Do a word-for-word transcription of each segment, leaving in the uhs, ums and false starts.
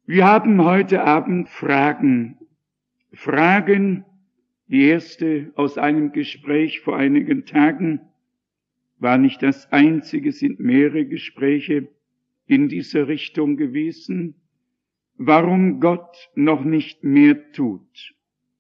Wir haben heute Abend Fragen. Fragen, die erste aus einem Gespräch vor einigen Tagen, war nicht das einzige, sind mehrere Gespräche in dieser Richtung gewesen, warum Gott noch nicht mehr tut.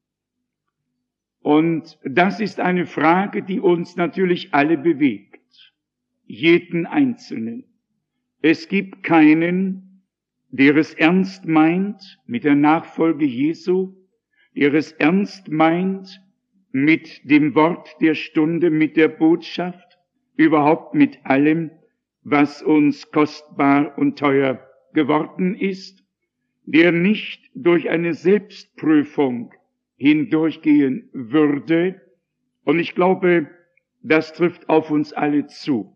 Und das ist eine Frage, die uns natürlich alle bewegt, jeden Einzelnen. Es gibt keinen, der es ernst meint mit der Nachfolge Jesu, der es ernst meint mit dem Wort der Stunde, mit der Botschaft, überhaupt mit allem, was uns kostbar und teuer geworden ist, der nicht durch eine Selbstprüfung hindurchgehen würde. Und ich glaube, das trifft auf uns alle zu.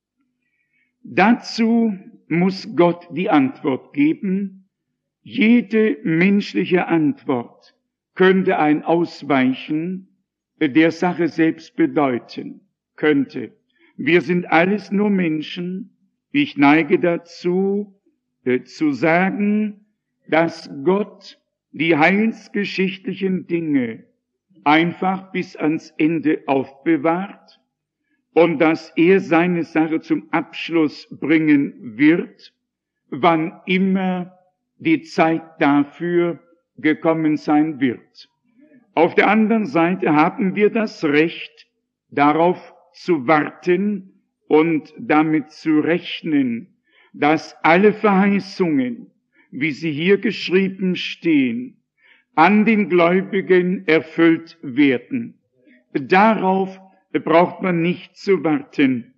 Dazu muss Gott die Antwort geben. Jede menschliche Antwort könnte ein Ausweichen der Sache selbst bedeuten, könnte. Wir sind alles nur Menschen. Ich neige dazu, äh, zu sagen, dass Gott die heilsgeschichtlichen Dinge einfach bis ans Ende aufbewahrt und dass er seine Sache zum Abschluss bringen wird, wann immer die Zeit dafür gekommen sein wird. Auf der anderen Seite haben wir das Recht, darauf zu warten und damit zu rechnen, dass alle Verheißungen, wie sie hier geschrieben stehen, an den Gläubigen erfüllt werden. Darauf braucht man nicht zu warten.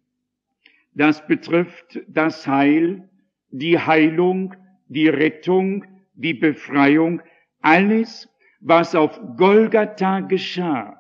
Das betrifft das Heil, die Heilung, die Rettung, die Befreiung, alles, was auf Golgatha geschah,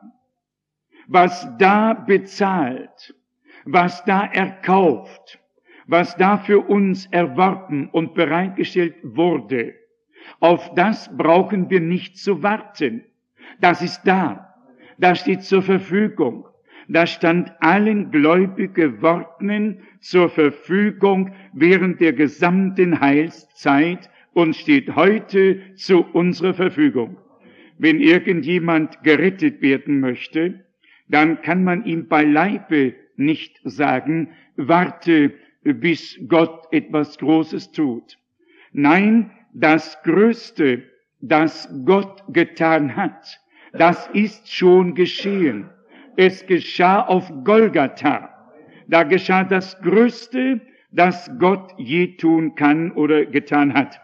was da bezahlt, was da erkauft, was da für uns erworben und bereitgestellt wurde, auf das brauchen wir nicht zu warten. Das ist da, das steht zur Verfügung. Das stand allen gläubig Gewordenen zur Verfügung während der gesamten Heilszeit und steht heute zu unserer Verfügung. Wenn irgendjemand gerettet werden möchte, dann kann man ihm beileibe nicht sagen, warte, bis Gott etwas Großes tut. Nein, das Größte, das Gott getan hat, das ist schon geschehen. Es geschah auf Golgatha. Da geschah das Größte, das Gott je tun kann oder getan hat.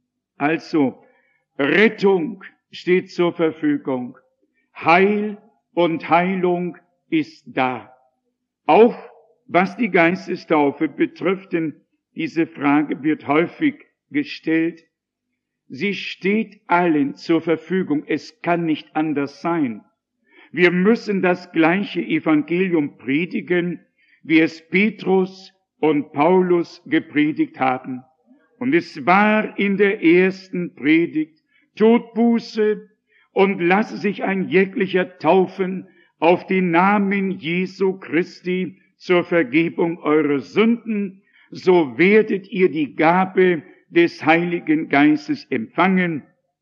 Also, Rettung steht zur Verfügung. Heil und Heilung ist da. Auch was die Geistestaufe betrifft, denn diese Frage wird häufig gestellt, sie steht allen zur Verfügung. Es kann nicht anders sein. Wir müssen das gleiche Evangelium predigen, wie es Petrus und Paulus gepredigt haben. Und es war in der ersten Predigt, tut Buße und lasse sich ein jeglicher taufen auf den Namen Jesu Christi zur Vergebung eurer Sünden, so werdet ihr die Gabe des Heiligen Geistes empfangen,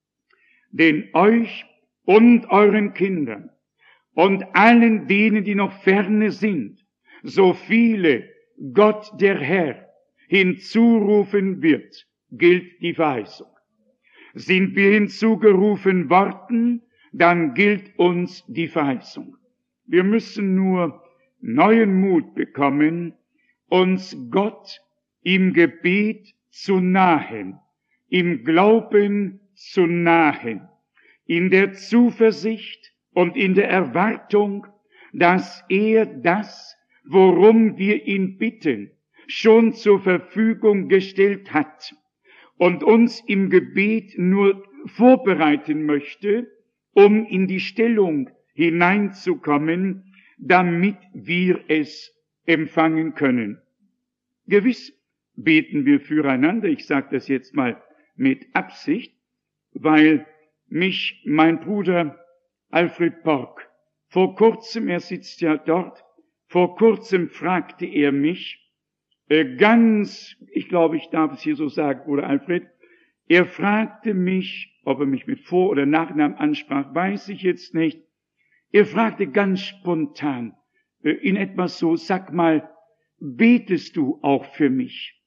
denn euch und euren Kindern und allen denen, die noch ferne sind, so viele Gott der Herr hinzurufen wird, gilt die Verheißung. Sind wir hinzugerufen worden, dann gilt uns die Verheißung. Wir müssen nur neuen Mut bekommen, uns Gott im Gebet zu nahen, im Glauben zu nahen, in der Zuversicht und in der Erwartung, dass er das, worum wir ihn bitten, schon zur Verfügung gestellt hat und uns im Gebet nur vorbereiten möchte, um in die Stellung hineinzukommen, damit wir es empfangen können. Gewiss beten wir füreinander, ich sage das jetzt mal mit Absicht, weil mich mein Bruder Alfred Borg vor kurzem, er sitzt ja dort, vor kurzem fragte er mich, äh, ganz, ich glaube, ich darf es hier so sagen, Bruder Alfred, Er fragte mich, ob er mich mit Vor- oder Nachnamen ansprach, weiß ich jetzt nicht. Er fragte ganz spontan, äh, in etwas so, sag mal, betest du auch für mich?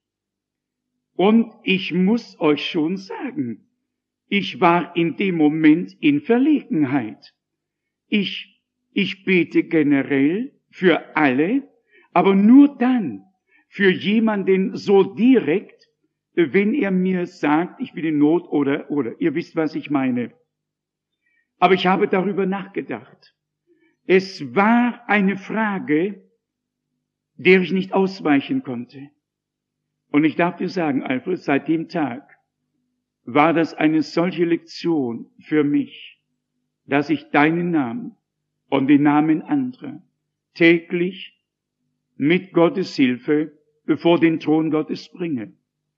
Und ich muss euch schon sagen, ich war in dem Moment in Verlegenheit. Ich, ich bete generell für alle, aber nur dann für jemanden so direkt, wenn er mir sagt, ich bin in Not oder, oder, ihr wisst, was ich meine. Aber ich habe darüber nachgedacht. Es war eine Frage, der ich nicht ausweichen konnte. Und ich darf dir sagen, Alfred, seit dem Tag war das eine solche Lektion für mich, dass ich deinen Namen und den Namen anderer täglich mit Gottes Hilfe bevor den Thron Gottes bringe.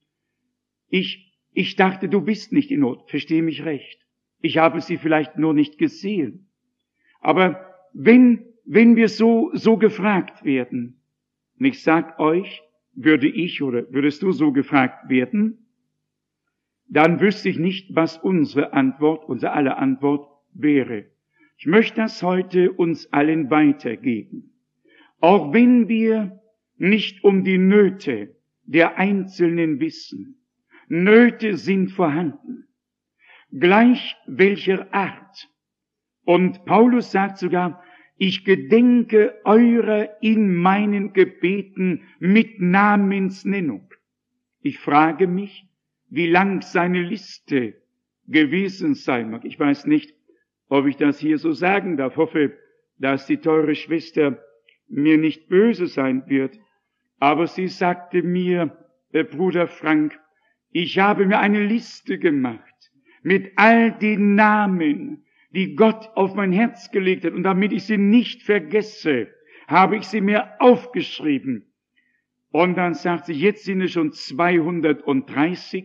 Ich, ich dachte, du bist nicht in Not, verstehe mich recht. Ich habe sie vielleicht nur nicht gesehen. Aber wenn, wenn wir so, so gefragt werden, und ich sag euch, würde ich oder würdest du so gefragt werden, dann wüsste ich nicht, was unsere Antwort, unsere aller Antwort wäre. Ich möchte das heute uns allen weitergeben. Auch wenn wir nicht um die Nöte der Einzelnen wissen. Nöte sind vorhanden, gleich welcher Art. Und Paulus sagt sogar, ich gedenke eurer in meinen Gebeten mit Namensnennung. Ich frage mich, wie lang seine Liste gewesen sein mag. Ich weiß nicht, ob ich das hier so sagen darf. Ich hoffe, dass die teure Schwester mir nicht böse sein wird. Aber sie sagte mir, äh, Bruder Frank, ich habe mir eine Liste gemacht mit all den Namen, die Gott auf mein Herz gelegt hat. Und damit ich sie nicht vergesse, habe ich sie mir aufgeschrieben. Und dann sagt sie, jetzt sind es schon zweihundertdreißig.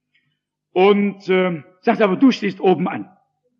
Und äh, sagt, aber du stehst oben an.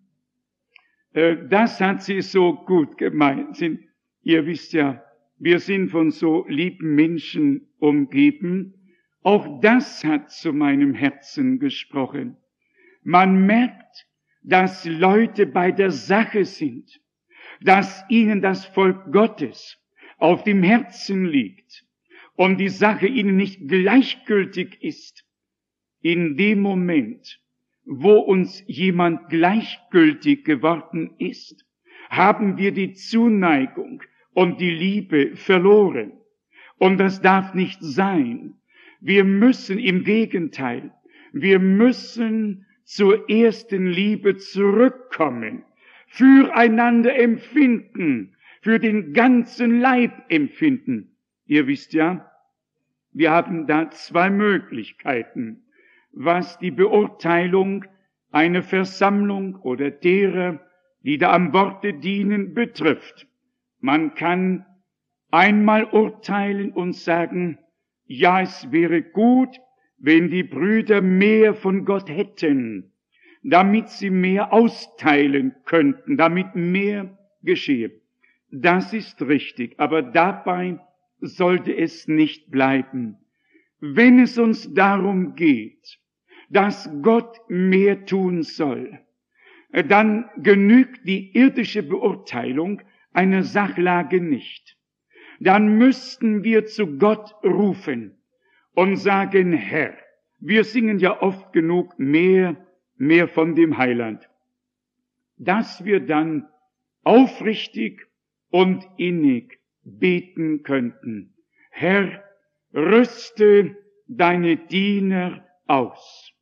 Äh, das hat sie so gut gemeint. Sind, ihr wisst ja, wir sind von so lieben Menschen umgeben. Auch das hat zu meinem Herzen gesprochen. Man merkt, dass Leute bei der Sache sind, dass ihnen das Volk Gottes auf dem Herzen liegt und die Sache ihnen nicht gleichgültig ist. In dem Moment, wo uns jemand gleichgültig geworden ist, haben wir die Zuneigung und die Liebe verloren. Und das darf nicht sein. Wir müssen im Gegenteil, wir müssen zur ersten Liebe zurückkommen, füreinander empfinden, für den ganzen Leib empfinden. Ihr wisst ja, wir haben da zwei Möglichkeiten, was die Beurteilung einer Versammlung oder derer, die da am Worte dienen, betrifft. Man kann einmal urteilen und sagen, ja, es wäre gut, wenn die Brüder mehr von Gott hätten, damit sie mehr austeilen könnten, damit mehr geschehe. Das ist richtig, aber dabei sollte es nicht bleiben. Wenn es uns darum geht, dass Gott mehr tun soll, dann genügt die irdische Beurteilung einer Sachlage nicht. Dann müssten wir zu Gott rufen und sagen, Herr, wir singen ja oft genug mehr, mehr von dem Heiland, dass wir dann aufrichtig und innig beten könnten. Herr, rüste deine Diener aus,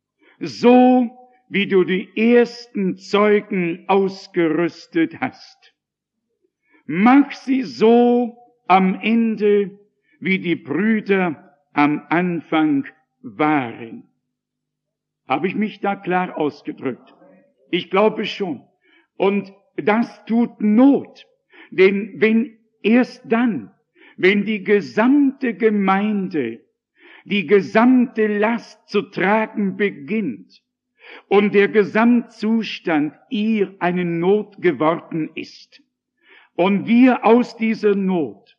so wie du die ersten Zeugen ausgerüstet hast. Mach sie so am Ende, wie die Brüder am Anfang waren. Habe ich mich da klar ausgedrückt? Ich glaube schon. Und das tut Not. Denn wenn erst dann, wenn die gesamte Gemeinde die gesamte Last zu tragen beginnt und der Gesamtzustand ihr eine Not geworden ist und wir aus dieser Not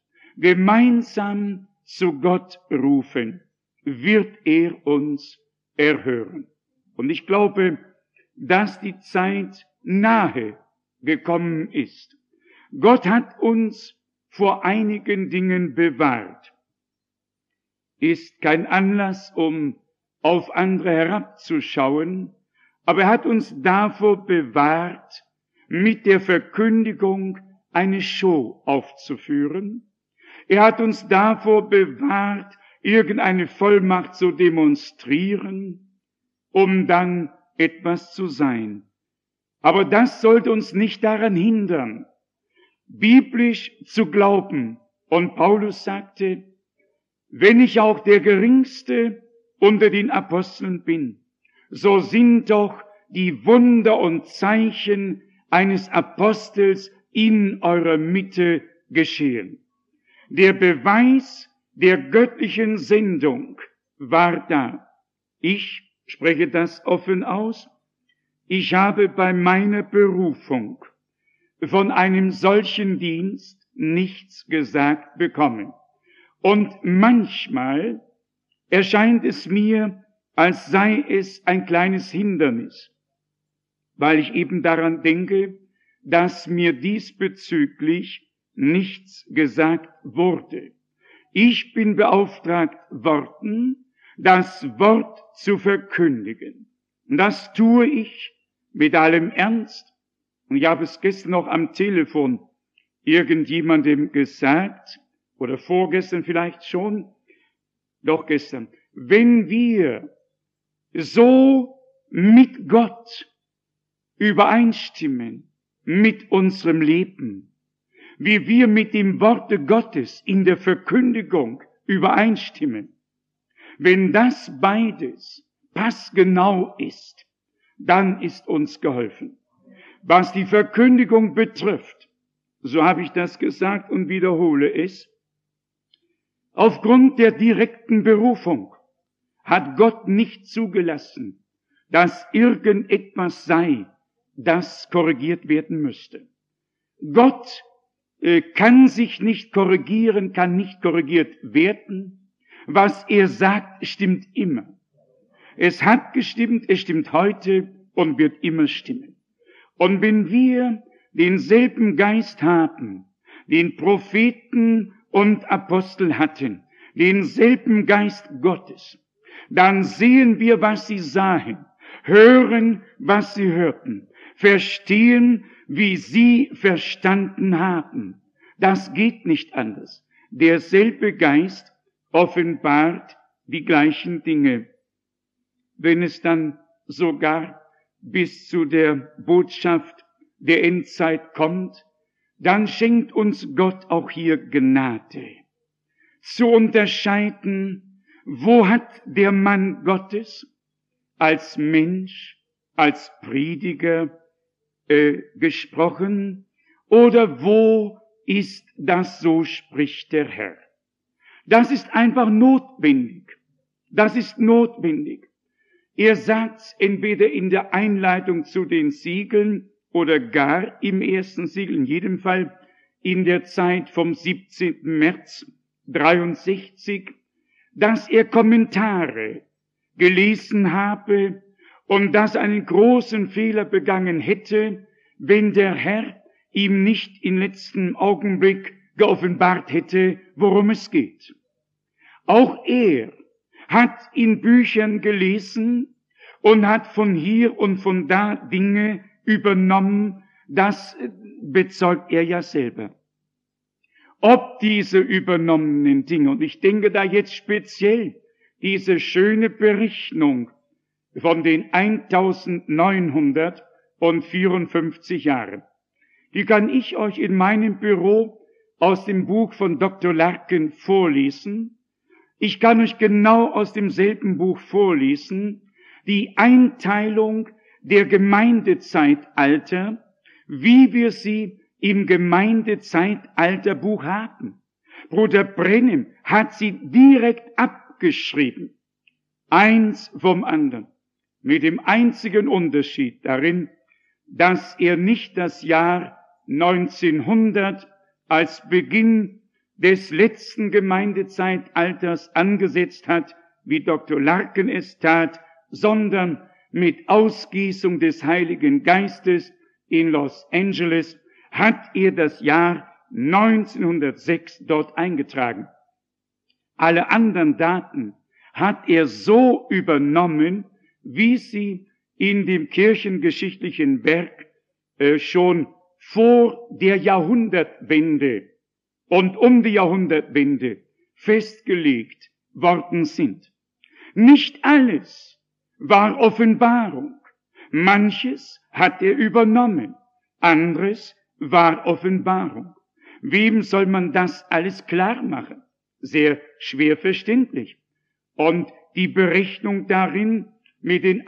gemeinsam zu Gott rufen, wird er uns erhören. Und ich glaube, dass die Zeit nahe gekommen ist. Gott hat uns vor einigen Dingen bewahrt. Ist kein Anlass, um auf andere herabzuschauen, aber er hat uns davor bewahrt, mit der Verkündigung eine Show aufzuführen. Er hat uns davor bewahrt, irgendeine Vollmacht zu demonstrieren, um dann etwas zu sein. Aber das sollte uns nicht daran hindern, biblisch zu glauben. Und Paulus sagte, wenn ich auch der Geringste unter den Aposteln bin, so sind doch die Wunder und Zeichen eines Apostels in eurer Mitte geschehen. Der Beweis der göttlichen Sendung war da. Ich spreche das offen aus. Ich habe bei meiner Berufung von einem solchen Dienst nichts gesagt bekommen. Und manchmal erscheint es mir, als sei es ein kleines Hindernis, weil ich eben daran denke, dass mir diesbezüglich nichts gesagt wurde. Ich bin beauftragt worden, das Wort zu verkündigen. Und das tue ich mit allem Ernst. Und ich habe es gestern noch am Telefon irgendjemandem gesagt, oder vorgestern vielleicht schon, doch gestern. Wenn wir so mit Gott übereinstimmen, mit unserem Leben, wie wir mit dem Worte Gottes in der Verkündigung übereinstimmen, wenn das beides passgenau ist, dann ist uns geholfen. Was die Verkündigung betrifft, so habe ich das gesagt und wiederhole es, aufgrund der direkten Berufung hat Gott nicht zugelassen, dass irgendetwas sei, das korrigiert werden müsste. Gott äh, kann sich nicht korrigieren, kann nicht korrigiert werden. Was er sagt, stimmt immer. Es hat gestimmt, es stimmt heute und wird immer stimmen. Und wenn wir denselben Geist haben, den Propheten und Apostel hatten, denselben Geist Gottes, dann sehen wir, was sie sahen, hören, was sie hörten, verstehen, wie sie verstanden haben. Das geht nicht anders. Derselbe Geist offenbart die gleichen Dinge. Wenn es dann sogar bis zu der Botschaft der Endzeit kommt, dann schenkt uns Gott auch hier Gnade, zu unterscheiden, wo hat der Mann Gottes als Mensch, als Prediger äh, gesprochen, oder wo ist das, so spricht der Herr. Das ist einfach notwendig. Das ist notwendig. Er sagt entweder in der Einleitung zu den Siegeln oder gar im ersten Siegel, in jedem Fall in der Zeit vom siebzehnten März dreiundsechzig, dass er Kommentare gelesen habe und dass er einen großen Fehler begangen hätte, wenn der Herr ihm nicht im letzten Augenblick geoffenbart hätte, worum es geht. Auch er hat in Büchern gelesen und hat von hier und von da Dinge übernommen, das bezeugt er ja selber. Ob diese übernommenen Dinge, und ich denke da jetzt speziell diese schöne Berechnung von den eintausendneunhundertvierundfünfzig Jahren, die kann ich euch in meinem Büro aus dem Buch von Doktor Larkin vorlesen. Ich kann euch genau aus demselben Buch vorlesen, die Einteilung der Gemeindezeitalter, wie wir sie im Gemeindezeitalterbuch haben. Bruder Brennim hat sie direkt abgeschrieben. Eins vom anderen. Mit dem einzigen Unterschied darin, dass er nicht das Jahr neunzehnhundert als Beginn des letzten Gemeindezeitalters angesetzt hat, wie Doktor Larkin es tat, sondern mit Ausgießung des Heiligen Geistes in Los Angeles, hat er das Jahr neunzehnhundertsechs dort eingetragen. Alle anderen Daten hat er so übernommen, wie sie in dem kirchengeschichtlichen Werk äh, schon vor der Jahrhundertwende und um die Jahrhundertwende festgelegt worden sind. Nicht alles war Offenbarung. Manches hat er übernommen, anderes war Offenbarung. Wem soll man das alles klar machen? Sehr schwer verständlich. Und die Berechnung darin mit den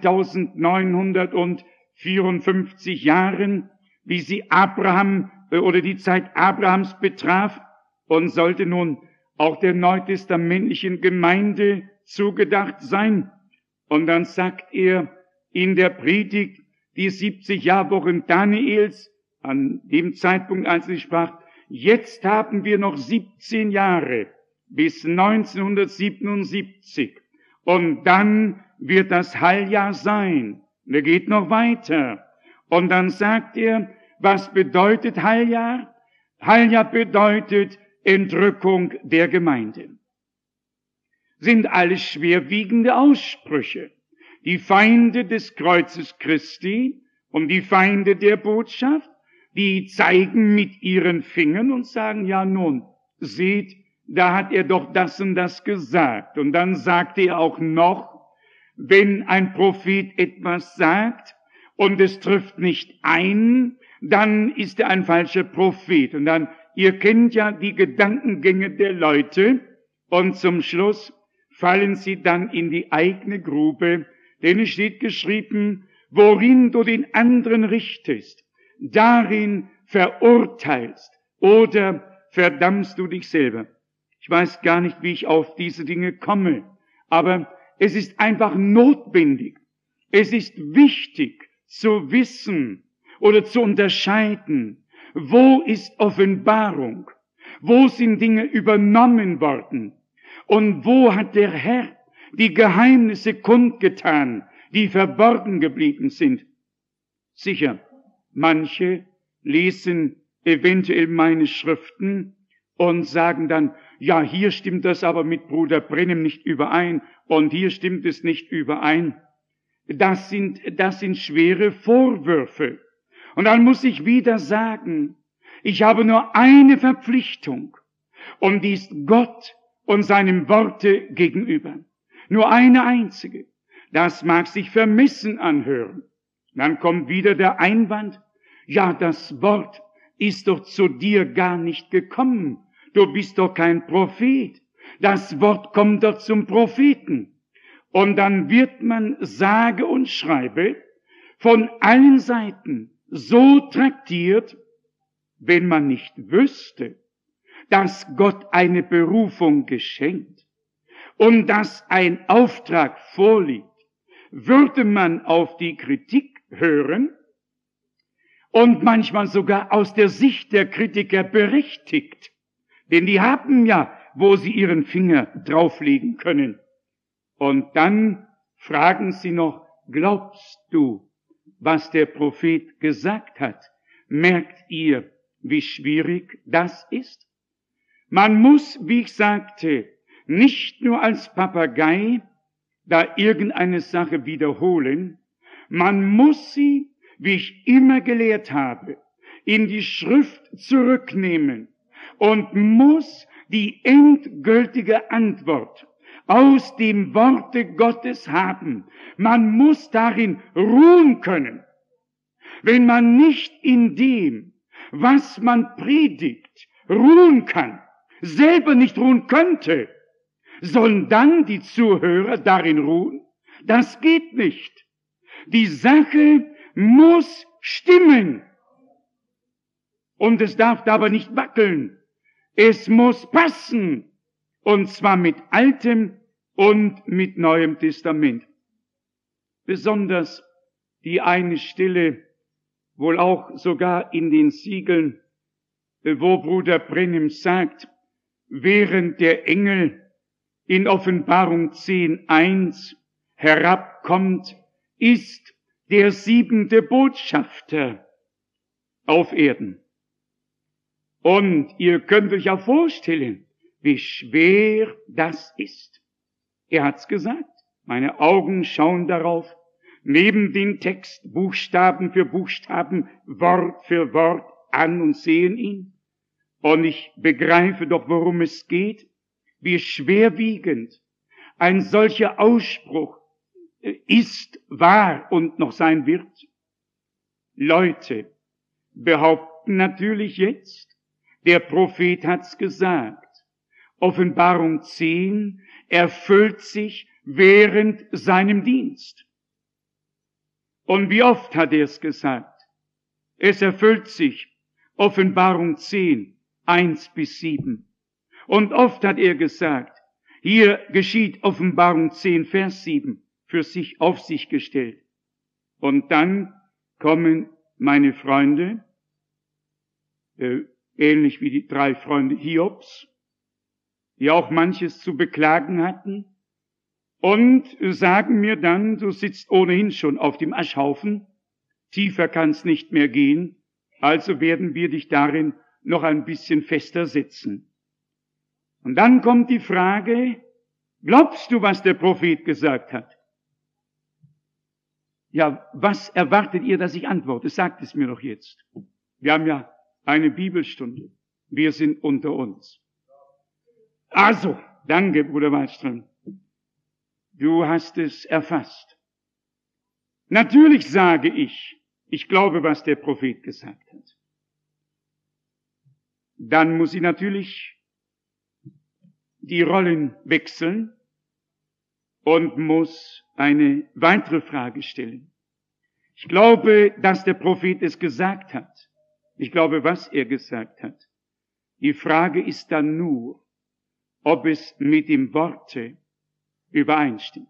neunzehnhundertvierundfünfzig Jahren, wie sie Abraham oder die Zeit Abrahams betraf und sollte nun auch der neutestamentlichen Gemeinde zugedacht sein. Und dann sagt er in der Predigt, die siebzig Jahrwochen Daniels, an dem Zeitpunkt, als er sprach, jetzt haben wir noch siebzehn Jahre bis neunzehnhundertsiebenundsiebzig und dann wird das Heiljahr sein. Und er geht noch weiter. Und dann sagt er, was bedeutet Heiljahr? Heiljahr bedeutet Entrückung der Gemeinde. Sind alles schwerwiegende Aussprüche. Die Feinde des Kreuzes Christi und die Feinde der Botschaft, die zeigen mit ihren Fingern und sagen, ja nun, seht, da hat er doch das und das gesagt. Und dann sagt er auch noch, wenn ein Prophet etwas sagt und es trifft nicht ein, dann ist er ein falscher Prophet. Und dann, ihr kennt ja die Gedankengänge der Leute und zum Schluss fallen sie dann in die eigene Grube, denn es steht geschrieben, worin du den anderen richtest, darin verurteilst oder verdammst du dich selber. Ich weiß gar nicht, wie ich auf diese Dinge komme, aber es ist einfach notwendig. Es ist wichtig zu wissen oder zu unterscheiden, wo ist Offenbarung, wo sind Dinge übernommen worden und wo hat der Herr die Geheimnisse kundgetan, die verborgen geblieben sind. Sicher, manche lesen eventuell meine Schriften und sagen dann, ja, hier stimmt das aber mit Bruder Brennem nicht überein und hier stimmt es nicht überein. Das sind, das sind schwere Vorwürfe. Und dann muss ich wieder sagen, ich habe nur eine Verpflichtung und die ist Gott und seinem Worte gegenüber. Nur eine einzige. Das mag sich vermessen anhören. Dann kommt wieder der Einwand, ja, das Wort ist doch zu dir gar nicht gekommen. Du bist doch kein Prophet. Das Wort kommt doch zum Propheten. Und dann wird man sage und schreibe von allen Seiten so traktiert, wenn man nicht wüsste, dass Gott eine Berufung geschenkt und dass ein Auftrag vorliegt, würde man auf die Kritik hören und manchmal sogar aus der Sicht der Kritiker berechtigt. Denn die haben ja, wo sie ihren Finger drauflegen können. Und dann fragen sie noch, glaubst du, was der Prophet gesagt hat? Merkt ihr, wie schwierig das ist? Man muss, wie ich sagte, nicht nur als Papagei da irgendeine Sache wiederholen, man muss sie, wie ich immer gelehrt habe, in die Schrift zurücknehmen und muss die endgültige Antwort aus dem Worte Gottes haben. Man muss darin ruhen können. Wenn man nicht in dem, was man predigt, ruhen kann, selber nicht ruhen könnte, sollen dann die Zuhörer darin ruhen? Das geht nicht. Die Sache muss stimmen. Und es darf aber nicht wackeln. Es muss passen. Und zwar mit Altem und mit Neuem Testament. Besonders die eine Stelle, wohl auch sogar in den Siegeln, wo Bruder Brennem sagt, während der Engel in Offenbarung zehn eins herabkommt ist der siebente Botschafter auf Erden. Und ihr könnt euch auch vorstellen, wie schwer das ist. Er hat's gesagt. Meine Augen schauen darauf, neben den Text Buchstaben für Buchstaben, Wort für Wort an und sehen ihn. Und ich begreife doch, worum es geht, wie schwerwiegend ein solcher Ausspruch ist, war und noch sein wird. Leute behaupten natürlich jetzt, der Prophet hat's gesagt. Offenbarung zehn erfüllt sich während seinem Dienst. Und wie oft hat er es gesagt? Es erfüllt sich. Offenbarung zehn, eins bis sieben. Und oft hat er gesagt, hier geschieht Offenbarung zehn, Vers sieben, für sich auf sich gestellt. Und dann kommen meine Freunde, äh, ähnlich wie die drei Freunde Hiobs, die auch manches zu beklagen hatten, und sagen mir dann, du sitzt ohnehin schon auf dem Aschhaufen, tiefer kann's nicht mehr gehen, also werden wir dich darin noch ein bisschen fester setzen. Und dann kommt die Frage, glaubst du, was der Prophet gesagt hat? Ja, was erwartet ihr, dass ich antworte? Sagt es mir doch jetzt. Wir haben ja eine Bibelstunde. Wir sind unter uns. Also, danke, Bruder Wallström. Du hast es erfasst. Natürlich sage ich, ich glaube, was der Prophet gesagt hat. Dann muss ich natürlich die Rollen wechseln und muss eine weitere Frage stellen. Ich glaube, dass der Prophet es gesagt hat. Ich glaube, was er gesagt hat. Die Frage ist dann nur, ob es mit dem Worte übereinstimmt.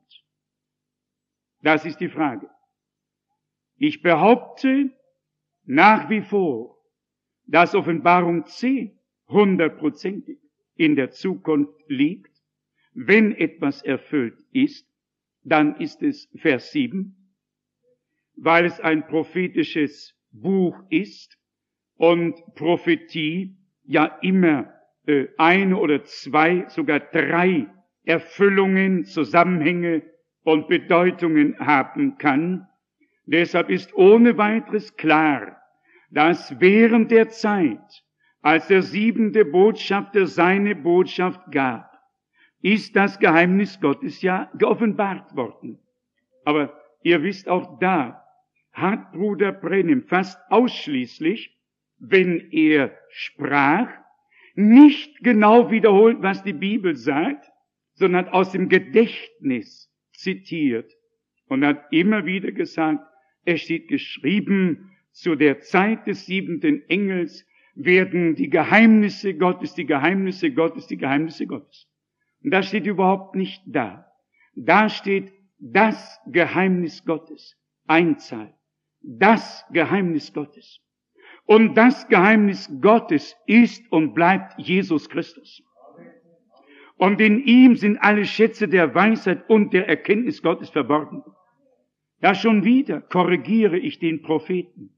Das ist die Frage. Ich behaupte nach wie vor, dass Offenbarung zehn hundertprozentig in der Zukunft liegt. Wenn etwas erfüllt ist, dann ist es Vers sieben, weil es ein prophetisches Buch ist und Prophetie ja immer äh, eine oder zwei, sogar drei Erfüllungen, Zusammenhänge und Bedeutungen haben kann. Deshalb ist ohne weiteres klar, dass während der Zeit, als der siebente Botschafter seine Botschaft gab, ist das Geheimnis Gottes ja geoffenbart worden. Aber ihr wisst, auch da hat Bruder Brennim fast ausschließlich, wenn er sprach, nicht genau wiederholt, was die Bibel sagt, sondern hat aus dem Gedächtnis zitiert und hat immer wieder gesagt, es steht geschrieben, zu der Zeit des siebenten Engels werden die Geheimnisse Gottes, die Geheimnisse Gottes, die Geheimnisse Gottes. Und das steht überhaupt nicht da. Da steht das Geheimnis Gottes, Einzahl, das Geheimnis Gottes. Und das Geheimnis Gottes ist und bleibt Jesus Christus. Und in ihm sind alle Schätze der Weisheit und der Erkenntnis Gottes verborgen. Ja, schon wieder korrigiere ich den Propheten.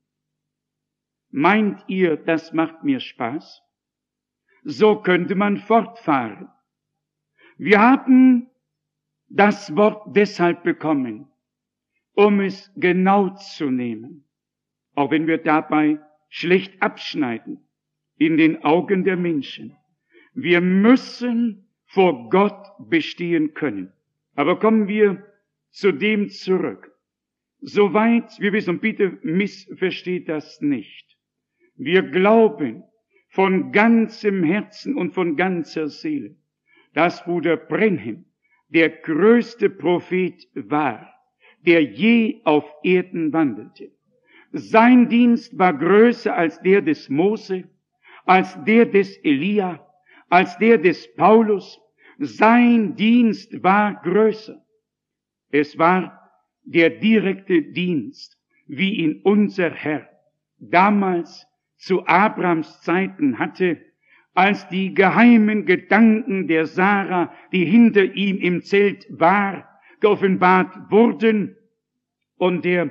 Meint ihr, das macht mir Spaß? So könnte man fortfahren. Wir haben das Wort deshalb bekommen, um es genau zu nehmen, auch wenn wir dabei schlecht abschneiden in den Augen der Menschen. Wir müssen vor Gott bestehen können. Aber kommen wir zu dem zurück. Soweit wir wissen, und bitte missversteht das nicht. Wir glauben von ganzem Herzen und von ganzer Seele, dass Bruder Brenhem der größte Prophet war, der je auf Erden wandelte. Sein Dienst war größer als der des Mose, als der des Elia, als der des Paulus. Sein Dienst war größer. Es war der direkte Dienst, wie ihn unser Herr damals zu Abrahams Zeiten hatte, als die geheimen Gedanken der Sarah, die hinter ihm im Zelt war, geoffenbart wurden und der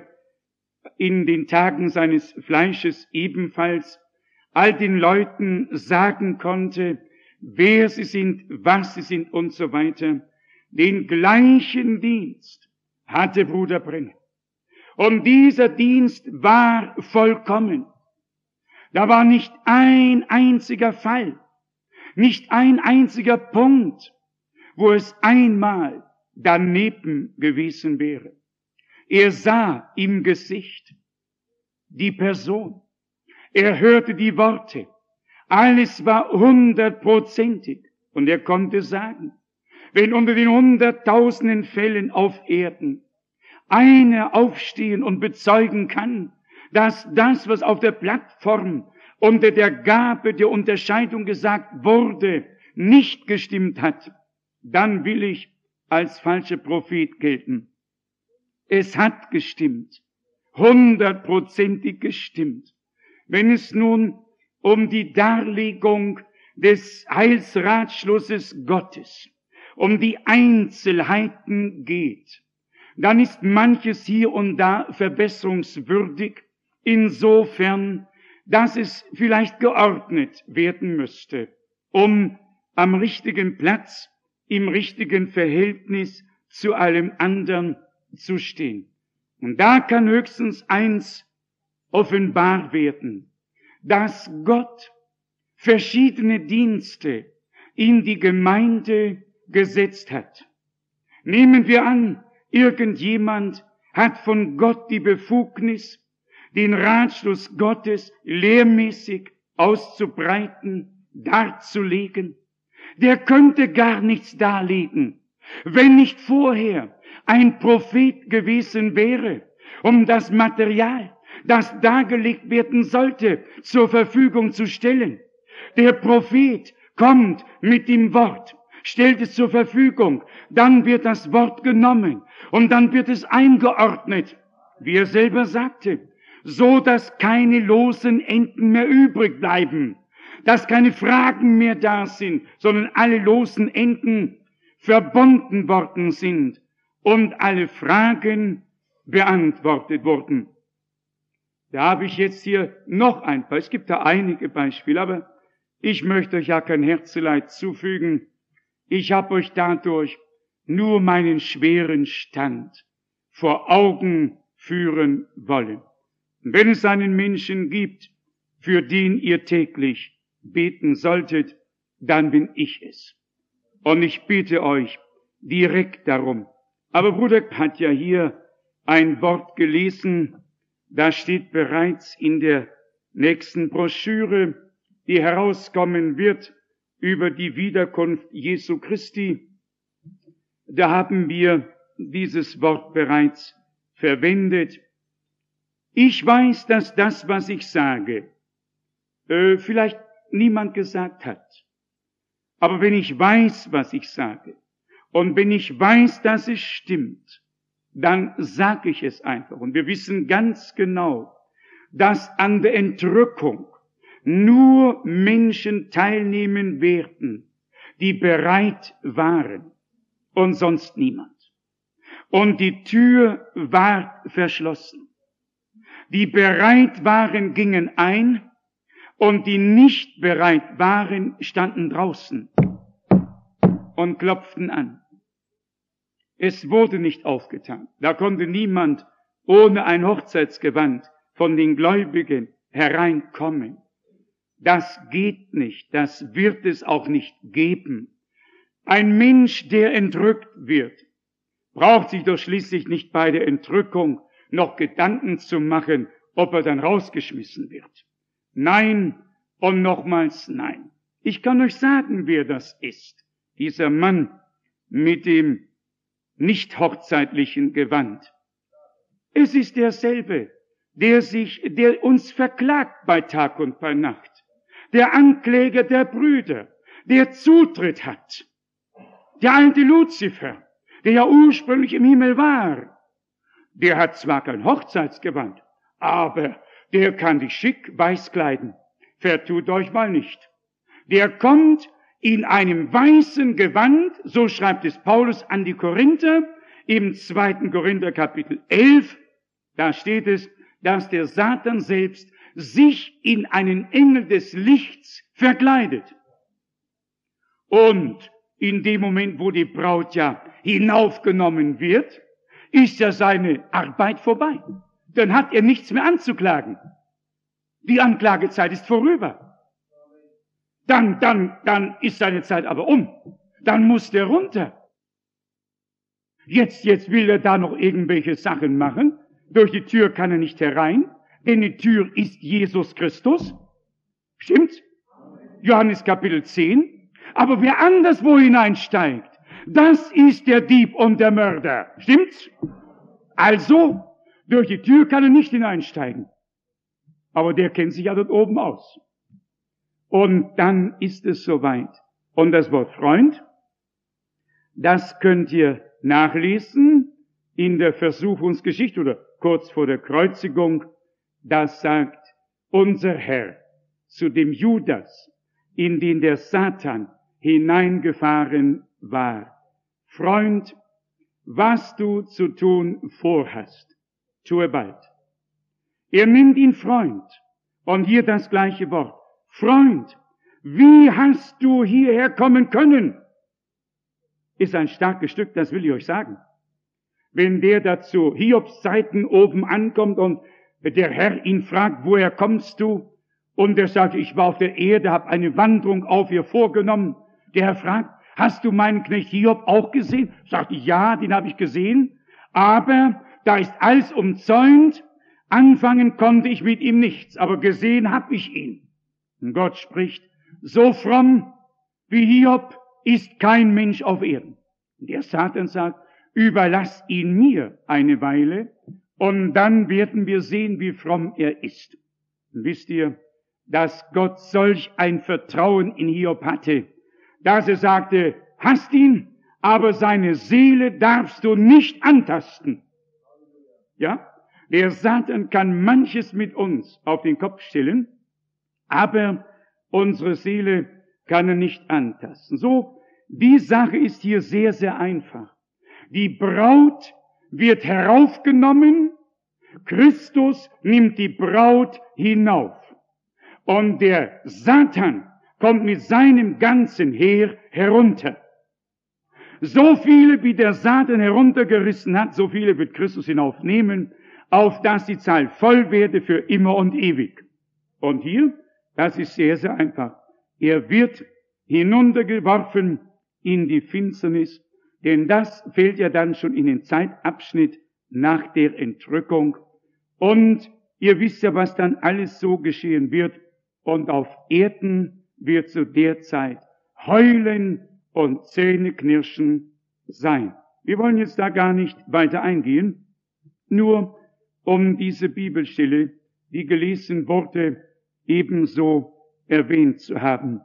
in den Tagen seines Fleisches ebenfalls all den Leuten sagen konnte, wer sie sind, was sie sind und so weiter. Den gleichen Dienst hatte Bruder Brenner. Und dieser Dienst war vollkommen. Da war nicht ein einziger Fall, nicht ein einziger Punkt, wo es einmal daneben gewesen wäre. Er sah im Gesicht die Person. Er hörte die Worte. Alles war hundertprozentig. Und er konnte sagen, wenn unter den hunderttausenden Fällen auf Erden einer aufstehen und bezeugen kann, dass das, was auf der Plattform unter der Gabe der Unterscheidung gesagt wurde, nicht gestimmt hat, dann will ich als falscher Prophet gelten. Es hat gestimmt, hundertprozentig gestimmt. Wenn es nun um die Darlegung des Heilsratschlusses Gottes, um die Einzelheiten geht, dann ist manches hier und da verbesserungswürdig, insofern, dass es vielleicht geordnet werden müsste, um am richtigen Platz, im richtigen Verhältnis zu allem anderen zu stehen. Und da kann höchstens eins offenbar werden, dass Gott verschiedene Dienste in die Gemeinde gesetzt hat. Nehmen wir an, irgendjemand hat von Gott die Befugnis, den Ratschluss Gottes lehrmäßig auszubreiten, darzulegen. Der könnte gar nichts darlegen, wenn nicht vorher ein Prophet gewesen wäre, um das Material, das dargelegt werden sollte, zur Verfügung zu stellen. Der Prophet kommt mit dem Wort, stellt es zur Verfügung, dann wird das Wort genommen und dann wird es eingeordnet, wie er selber sagte, so dass keine losen Enden mehr übrig bleiben, dass keine Fragen mehr da sind, sondern alle losen Enden verbunden worden sind und alle Fragen beantwortet wurden. Da habe ich jetzt hier noch ein paar, es gibt da einige Beispiele, aber ich möchte euch ja kein Herzeleid zufügen. Ich habe euch dadurch nur meinen schweren Stand vor Augen führen wollen. Und wenn es einen Menschen gibt, für den ihr täglich beten solltet, dann bin ich es. Und ich bitte euch direkt darum. Aber Bruder hat ja hier ein Wort gelesen, da steht bereits in der nächsten Broschüre, die herauskommen wird über die Wiederkunft Jesu Christi. Da haben wir dieses Wort bereits verwendet. Ich weiß, dass das, was ich sage, äh, vielleicht niemand gesagt hat. Aber wenn ich weiß, was ich sage, und wenn ich weiß, dass es stimmt, dann sage ich es einfach. Und wir wissen ganz genau, dass an der Entrückung nur Menschen teilnehmen werden, die bereit waren und sonst niemand. Und die Tür war verschlossen. Die bereit waren, gingen ein und die nicht bereit waren, standen draußen und klopften an. Es wurde nicht aufgetan. Da konnte niemand ohne ein Hochzeitsgewand von den Gläubigen hereinkommen. Das geht nicht. Das wird es auch nicht geben. Ein Mensch, der entrückt wird, braucht sich doch schließlich nicht bei der Entrückung noch Gedanken zu machen, ob er dann rausgeschmissen wird. Nein und nochmals nein. Ich kann euch sagen, wer das ist. Dieser Mann mit dem nicht hochzeitlichen Gewand. Es ist derselbe, der sich, der uns verklagt bei Tag und bei Nacht. Der Ankläger der Brüder, der Zutritt hat. Der alte Luzifer, der ja ursprünglich im Himmel war. Der hat zwar kein Hochzeitsgewand, aber der kann dich schick weiß kleiden. Vertut euch mal nicht. Der kommt in einem weißen Gewand, so schreibt es Paulus an die Korinther, im zweiten Korinther Kapitel elf, Da steht es, dass der Satan selbst sich in einen Engel des Lichts verkleidet. Und in dem Moment, wo die Braut ja hinaufgenommen wird, ist ja seine Arbeit vorbei. Dann hat er nichts mehr anzuklagen. Die Anklagezeit ist vorüber. Dann, dann, dann ist seine Zeit aber um. Dann muss der runter. Jetzt, jetzt will er da noch irgendwelche Sachen machen. Durch die Tür kann er nicht herein, denn die Tür ist Jesus Christus. Stimmt's? Johannes Kapitel zehn. Aber wer anderswo hineinsteigt, das ist der Dieb und der Mörder. Stimmt's? Also, durch die Tür kann er nicht hineinsteigen. Aber der kennt sich ja dort oben aus. Und dann ist es soweit. Und das Wort Freund, das könnt ihr nachlesen in der Versuchungsgeschichte oder kurz vor der Kreuzigung. Das sagt unser Herr zu dem Judas, in den der Satan hineingefahren war. Freund, was du zu tun vorhast, tue bald. Er nennt ihn Freund. Und hier das gleiche Wort. Freund, wie hast du hierher kommen können? Ist ein starkes Stück, das will ich euch sagen. Wenn der dazu Hiobs Zeiten oben ankommt und der Herr ihn fragt, woher kommst du? Und er sagt, ich war auf der Erde, habe eine Wanderung auf ihr vorgenommen. Der Herr fragt, hast du meinen Knecht Hiob auch gesehen? Sagt, ja, den habe ich gesehen. Aber da ist alles umzäunt. Anfangen konnte ich mit ihm nichts, aber gesehen habe ich ihn. Und Gott spricht, so fromm wie Hiob ist kein Mensch auf Erden. Und der Satan sagt, überlass ihn mir eine Weile und dann werden wir sehen, wie fromm er ist. Und wisst ihr, dass Gott solch ein Vertrauen in Hiob hatte, dass er sagte, hast ihn, aber seine Seele darfst du nicht antasten. Ja? Der Satan kann manches mit uns auf den Kopf stellen, aber unsere Seele kann er nicht antasten. So, die Sache ist hier sehr, sehr einfach. Die Braut wird heraufgenommen, Christus nimmt die Braut hinauf. Und der Satan kommt mit seinem ganzen Heer herunter. So viele, wie der Satan heruntergerissen hat, so viele wird Christus hinaufnehmen, auf dass die Zahl voll werde für immer und ewig. Und hier, das ist sehr, sehr einfach. Er wird hinuntergeworfen in die Finsternis, denn das fällt ja dann schon in den Zeitabschnitt nach der Entrückung. Und ihr wisst ja, was dann alles so geschehen wird. Und auf Erden wird zu der Zeit Heulen und Zähneknirschen sein. Wir wollen jetzt da gar nicht weiter eingehen, nur um diese Bibelstelle, die gelesen wurde, ebenso erwähnt zu haben.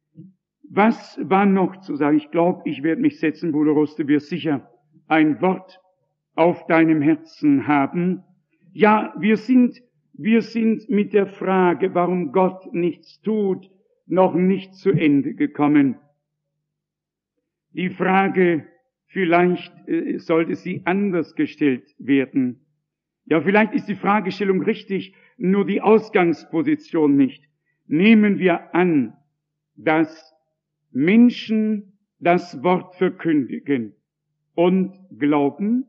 Was war noch zu sagen? Ich glaube, ich werde mich setzen, Bruder Rost, du wirst sicher ein Wort auf deinem Herzen haben. Ja, wir sind, wir sind mit der Frage, warum Gott nichts tut, noch nicht zu Ende gekommen. Die Frage, vielleicht äh, sollte sie anders gestellt werden. Ja, vielleicht ist die Fragestellung richtig, nur die Ausgangsposition nicht. Nehmen wir an, dass Menschen das Wort verkündigen und glauben,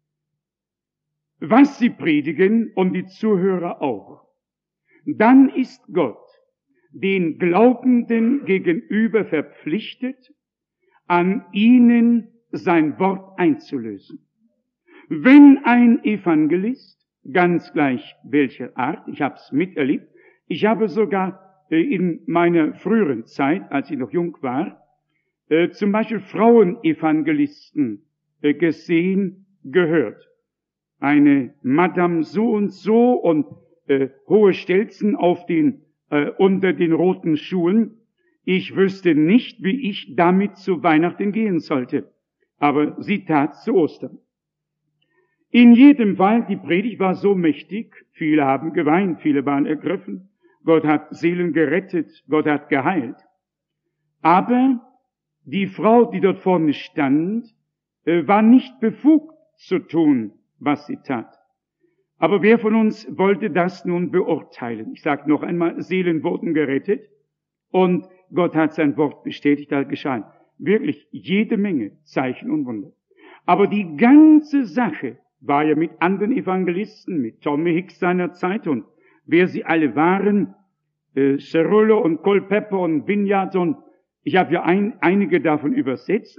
was sie predigen und die Zuhörer auch. Dann ist Gott den Glaubenden gegenüber verpflichtet, an ihnen sein Wort einzulösen. Wenn ein Evangelist, ganz gleich welcher Art, ich habe es miterlebt, ich habe sogar äh, in meiner früheren Zeit, als ich noch jung war, äh, zum Beispiel Frauenevangelisten äh, gesehen, gehört. Eine Madame so und so und äh, hohe Stelzen auf den, äh, unter den roten Schuhen. Ich wüsste nicht, wie ich damit zu Weihnachten gehen sollte. Aber sie tat zu Ostern. In jedem Fall, die Predigt war so mächtig, viele haben geweint, viele waren ergriffen, Gott hat Seelen gerettet, Gott hat geheilt. Aber die Frau, die dort vorne stand, war nicht befugt zu tun, was sie tat. Aber wer von uns wollte das nun beurteilen? Ich sage noch einmal, Seelen wurden gerettet und Gott hat sein Wort bestätigt, da geschahen wirklich jede Menge Zeichen und Wunder. Aber die ganze Sache war ja mit anderen Evangelisten, mit Tommy Hicks seiner Zeit und wer sie alle waren, äh, Cerullo und Culpeper und Vineyard und ich habe ja ein, einige davon übersetzt.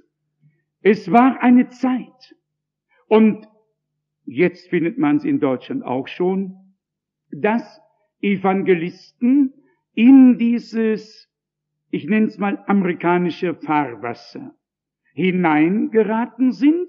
Es war eine Zeit und jetzt findet man es in Deutschland auch schon, dass Evangelisten in dieses, ich nenne es mal amerikanische Fahrwasser hineingeraten sind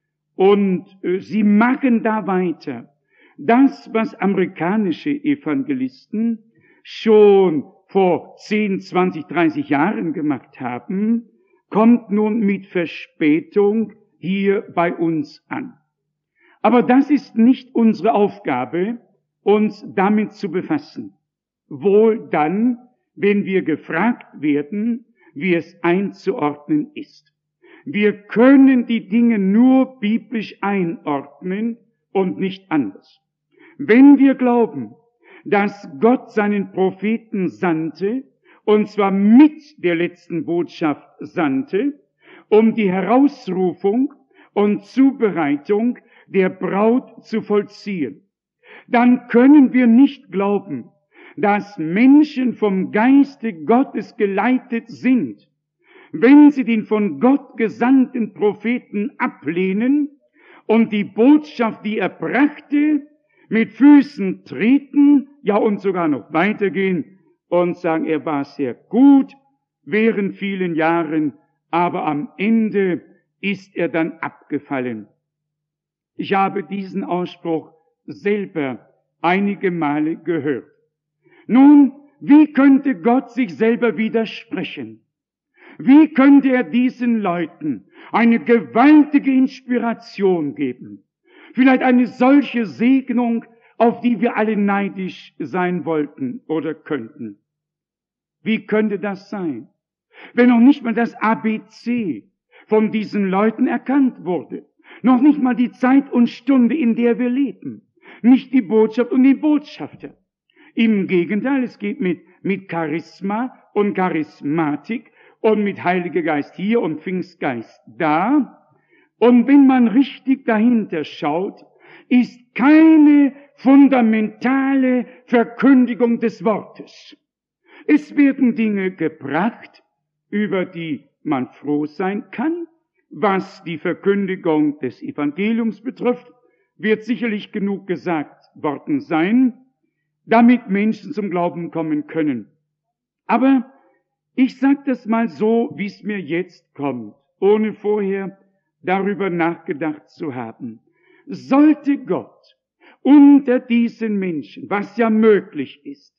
und äh, sie machen da weiter. Das, was amerikanische Evangelisten schon vor zehn, zwanzig, dreißig Jahren gemacht haben, kommt nun mit Verspätung hier bei uns an. Aber das ist nicht unsere Aufgabe, uns damit zu befassen. Wohl dann, wenn wir gefragt werden, wie es einzuordnen ist. Wir können die Dinge nur biblisch einordnen und nicht anders. Wenn wir glauben, dass Gott seinen Propheten sandte, und zwar mit der letzten Botschaft sandte, um die Herausrufung und Zubereitung der Braut zu vollziehen, dann können wir nicht glauben, dass Menschen vom Geiste Gottes geleitet sind, wenn sie den von Gott gesandten Propheten ablehnen und die Botschaft, die er brachte, mit Füßen treten, ja und sogar noch weitergehen und sagen, er war sehr gut während vielen Jahren, aber am Ende ist er dann abgefallen. Ich habe diesen Ausspruch selber einige Male gehört. Nun, wie könnte Gott sich selber widersprechen? Wie könnte er diesen Leuten eine gewaltige Inspiration geben? Vielleicht eine solche Segnung, auf die wir alle neidisch sein wollten oder könnten. Wie könnte das sein? Wenn noch nicht mal das A B C von diesen Leuten erkannt wurde. Noch nicht mal die Zeit und Stunde, in der wir leben. Nicht die Botschaft und die Botschafter. Im Gegenteil, es geht mit, mit Charisma und Charismatik und mit Heiliger Geist hier und Pfingstgeist da. Und wenn man richtig dahinter schaut, ist keine fundamentale Verkündigung des Wortes. Es werden Dinge gebracht, über die man froh sein kann. Was die Verkündigung des Evangeliums betrifft, wird sicherlich genug gesagt worden sein, damit Menschen zum Glauben kommen können. Aber ich sage das mal so, wie es mir jetzt kommt, ohne vorher darüber nachgedacht zu haben. Sollte Gott unter diesen Menschen, was ja möglich ist,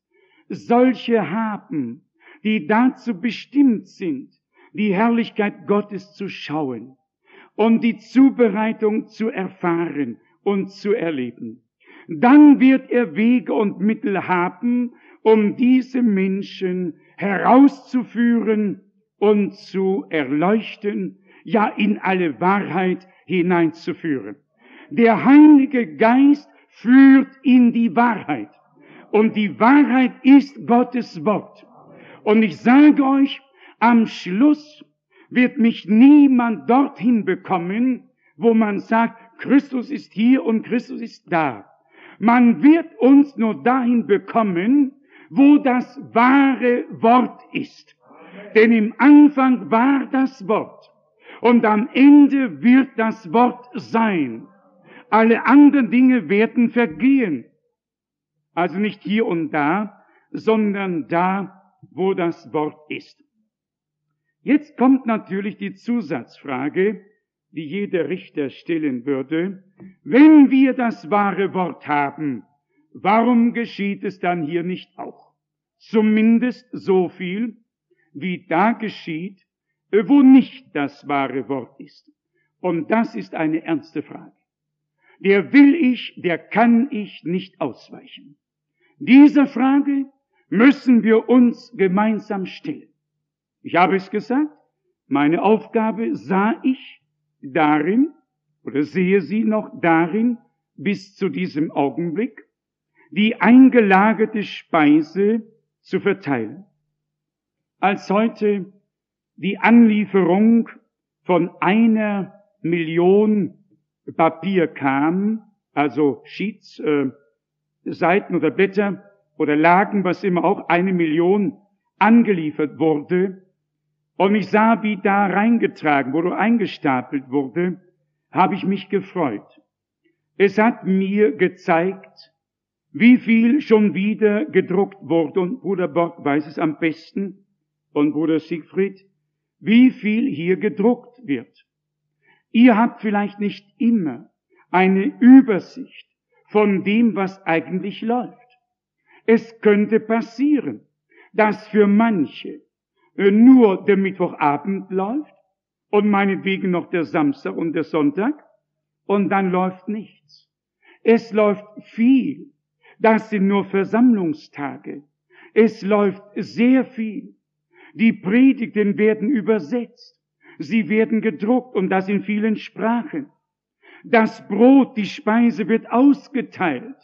solche haben, die dazu bestimmt sind, die Herrlichkeit Gottes zu schauen und die Zubereitung zu erfahren und zu erleben, dann wird er Wege und Mittel haben, um diese Menschen herauszuführen und zu erleuchten, ja in alle Wahrheit hineinzuführen. Der Heilige Geist führt in die Wahrheit. Und die Wahrheit ist Gottes Wort. Und ich sage euch, am Schluss wird mich niemand dorthin bekommen, wo man sagt, Christus ist hier und Christus ist da. Man wird uns nur dahin bekommen, wo das wahre Wort ist. Denn im Anfang war das Wort. Und am Ende wird das Wort sein. Alle anderen Dinge werden vergehen. Also nicht hier und da, sondern da, wo das Wort ist. Jetzt kommt natürlich die Zusatzfrage, die jeder Richter stellen würde. Wenn wir das wahre Wort haben, warum geschieht es dann hier nicht auch? Zumindest so viel, wie da geschieht, wo nicht das wahre Wort ist. Und das ist eine ernste Frage. Der will ich, der kann ich nicht ausweichen. Dieser Frage müssen wir uns gemeinsam stellen. Ich habe es gesagt, meine Aufgabe sah ich darin, oder sehe sie noch darin, bis zu diesem Augenblick, die eingelagerte Speise zu verteilen. Als heute die Anlieferung von einer Million Papier kam, also Sheets, äh, Seiten oder Blätter oder Lagen, was immer auch, eine Million angeliefert wurde, und ich sah, wie da reingetragen wurde, eingestapelt wurde, habe ich mich gefreut. Es hat mir gezeigt, wie viel schon wieder gedruckt wurde, und Bruder Bock weiß es am besten, und Bruder Siegfried, wie viel hier gedruckt wird. Ihr habt vielleicht nicht immer eine Übersicht von dem, was eigentlich läuft. Es könnte passieren, dass für manche nur der Mittwochabend läuft und meinetwegen noch der Samstag und der Sonntag, und dann läuft nichts. Es läuft viel. Das sind nur Versammlungstage. Es läuft sehr viel. Die Predigten werden übersetzt. Sie werden gedruckt, und das in vielen Sprachen. Das Brot, die Speise wird ausgeteilt.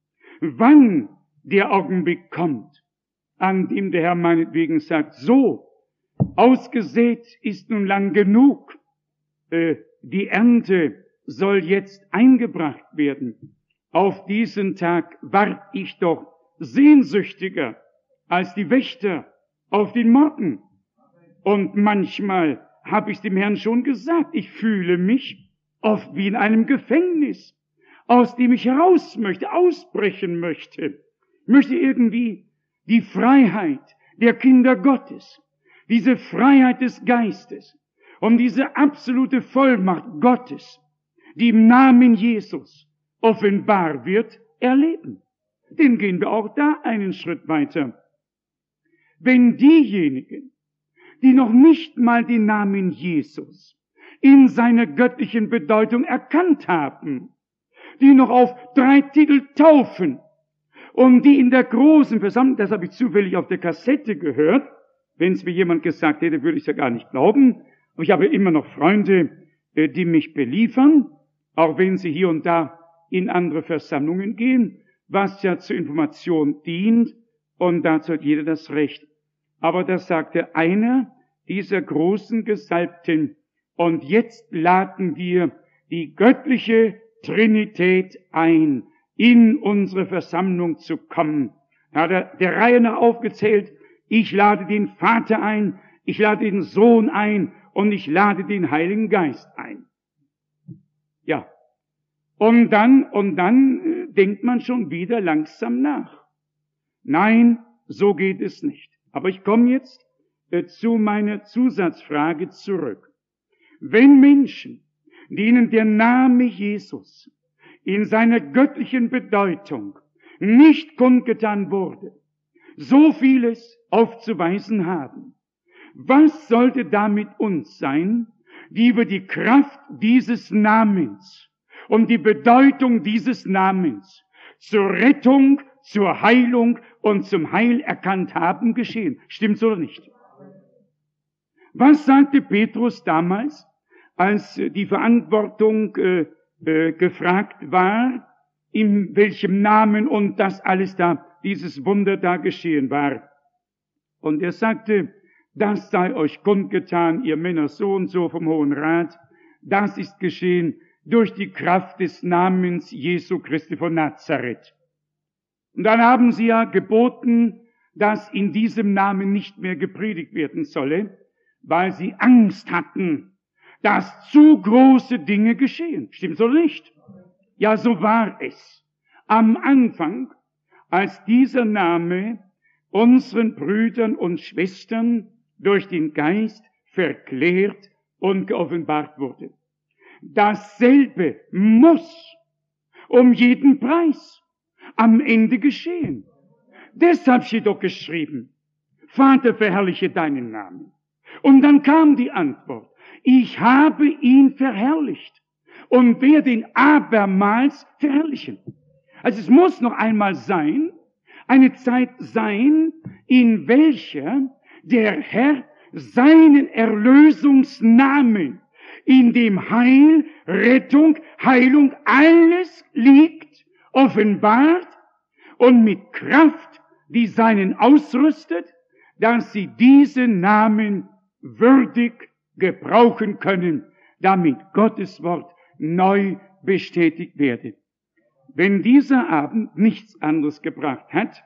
Wann der Augenblick kommt, an dem der Herr meinetwegen sagt, so, ausgesät ist nun lang genug, äh, die Ernte soll jetzt eingebracht werden. Auf diesen Tag wart ich doch sehnsüchtiger als die Wächter auf den Morgen. Und manchmal habe ich dem Herrn schon gesagt, ich fühle mich oft wie in einem Gefängnis, aus dem ich heraus möchte, ausbrechen möchte. Ich möchte irgendwie die Freiheit der Kinder Gottes, diese Freiheit des Geistes und diese absolute Vollmacht Gottes, die im Namen Jesus offenbar wird, erleben. Dann gehen wir auch da einen Schritt weiter. Wenn diejenigen, die noch nicht mal den Namen Jesus in seiner göttlichen Bedeutung erkannt haben, die noch auf drei Titel taufen und die in der großen Versammlung, das habe ich zufällig auf der Kassette gehört, wenn es mir jemand gesagt hätte, würde ich es ja gar nicht glauben, aber ich habe immer noch Freunde, die mich beliefern, auch wenn sie hier und da in andere Versammlungen gehen, was ja zur Information dient, und dazu hat jeder das Recht. Aber das sagte einer dieser großen Gesalbten, und jetzt laden wir die göttliche Trinität ein, in unsere Versammlung zu kommen. Da hat er der Reihe nach aufgezählt, ich lade den Vater ein, ich lade den Sohn ein und ich lade den Heiligen Geist ein. Ja. Und dann, und dann äh, denkt man schon wieder langsam nach. Nein, so geht es nicht. Aber ich komme jetzt äh, zu meiner Zusatzfrage zurück. Wenn Menschen, denen der Name Jesus in seiner göttlichen Bedeutung nicht kundgetan wurde, so vieles aufzuweisen haben, was sollte da mit uns sein, die wir die Kraft dieses Namens und die Bedeutung dieses Namens zur Rettung, zur Heilung und zum Heil erkannt haben, geschehen? Stimmt's oder nicht? Was sagte Petrus damals, als die Verantwortung äh, äh, gefragt war, in welchem Namen und das alles da, dieses Wunder da geschehen war? Und er sagte, das sei euch kundgetan, ihr Männer so und so vom Hohen Rat, das ist geschehen durch die Kraft des Namens Jesu Christi von Nazareth. Und dann haben sie ja geboten, dass in diesem Namen nicht mehr gepredigt werden solle, weil sie Angst hatten, dass zu große Dinge geschehen. Stimmt's oder nicht? Ja, so war es. Am Anfang, als dieser Name unseren Brüdern und Schwestern durch den Geist verklärt und geoffenbart wurde. Dasselbe muss um jeden Preis am Ende geschehen. Deshalb steht doch geschrieben, Vater, verherrliche deinen Namen. Und dann kam die Antwort, ich habe ihn verherrlicht und werde ihn abermals verherrlichen. Also es muss noch einmal sein, eine Zeit sein, in welcher der Herr seinen Erlösungsnamen in dem Heil, Rettung, Heilung, alles liegt offenbart und mit Kraft, die seinen ausrüstet, dass sie diesen Namen würdig gebrauchen können, damit Gottes Wort neu bestätigt werde. Wenn dieser Abend nichts anderes gebracht hat,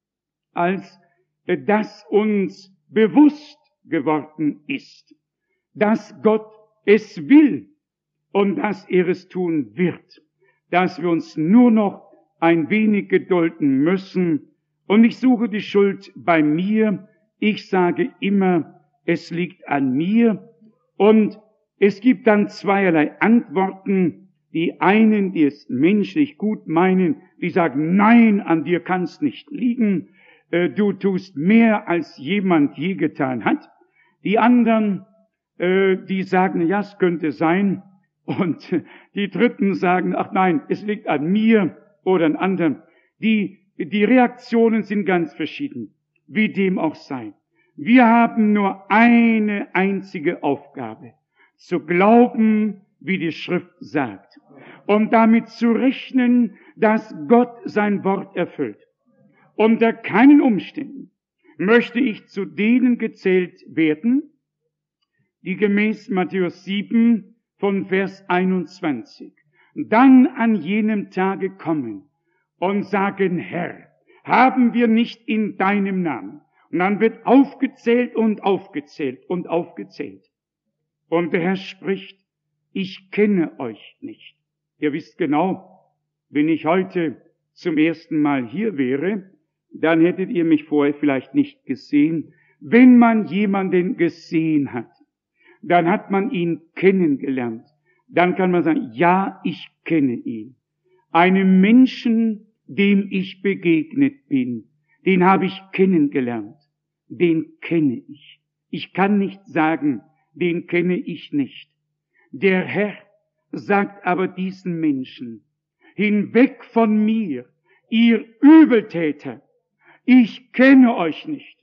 als dass uns bewusst geworden ist, dass Gott es will und dass er es tun wird, dass wir uns nur noch ein wenig gedulden müssen. Und ich suche die Schuld bei mir. Ich sage immer, es liegt an mir. Und es gibt dann zweierlei Antworten. Die einen, die es menschlich gut meinen, die sagen, nein, an dir kann es nicht liegen. Du tust mehr, als jemand je getan hat. Die anderen, die sagen, ja, es könnte sein. Und die Dritten sagen, ach nein, es liegt an mir oder an anderen. Die, die Reaktionen sind ganz verschieden, wie dem auch sei. Wir haben nur eine einzige Aufgabe, zu glauben, wie die Schrift sagt, und damit zu rechnen, dass Gott sein Wort erfüllt. Unter keinen Umständen möchte ich zu denen gezählt werden, die gemäß Matthäus sieben von Vers einundzwanzig dann an jenem Tage kommen und sagen, Herr, haben wir nicht in deinem Namen? Und dann wird aufgezählt und aufgezählt und aufgezählt. Und der Herr spricht, ich kenne euch nicht. Ihr wisst genau, wenn ich heute zum ersten Mal hier wäre, dann hättet ihr mich vorher vielleicht nicht gesehen. Wenn man jemanden gesehen hat, dann hat man ihn kennengelernt. Dann kann man sagen, ja, ich kenne ihn. Einem Menschen, dem ich begegnet bin, den habe ich kennengelernt. Den kenne ich. Ich kann nicht sagen, den kenne ich nicht. Der Herr sagt aber diesen Menschen, hinweg von mir, ihr Übeltäter, ich kenne euch nicht.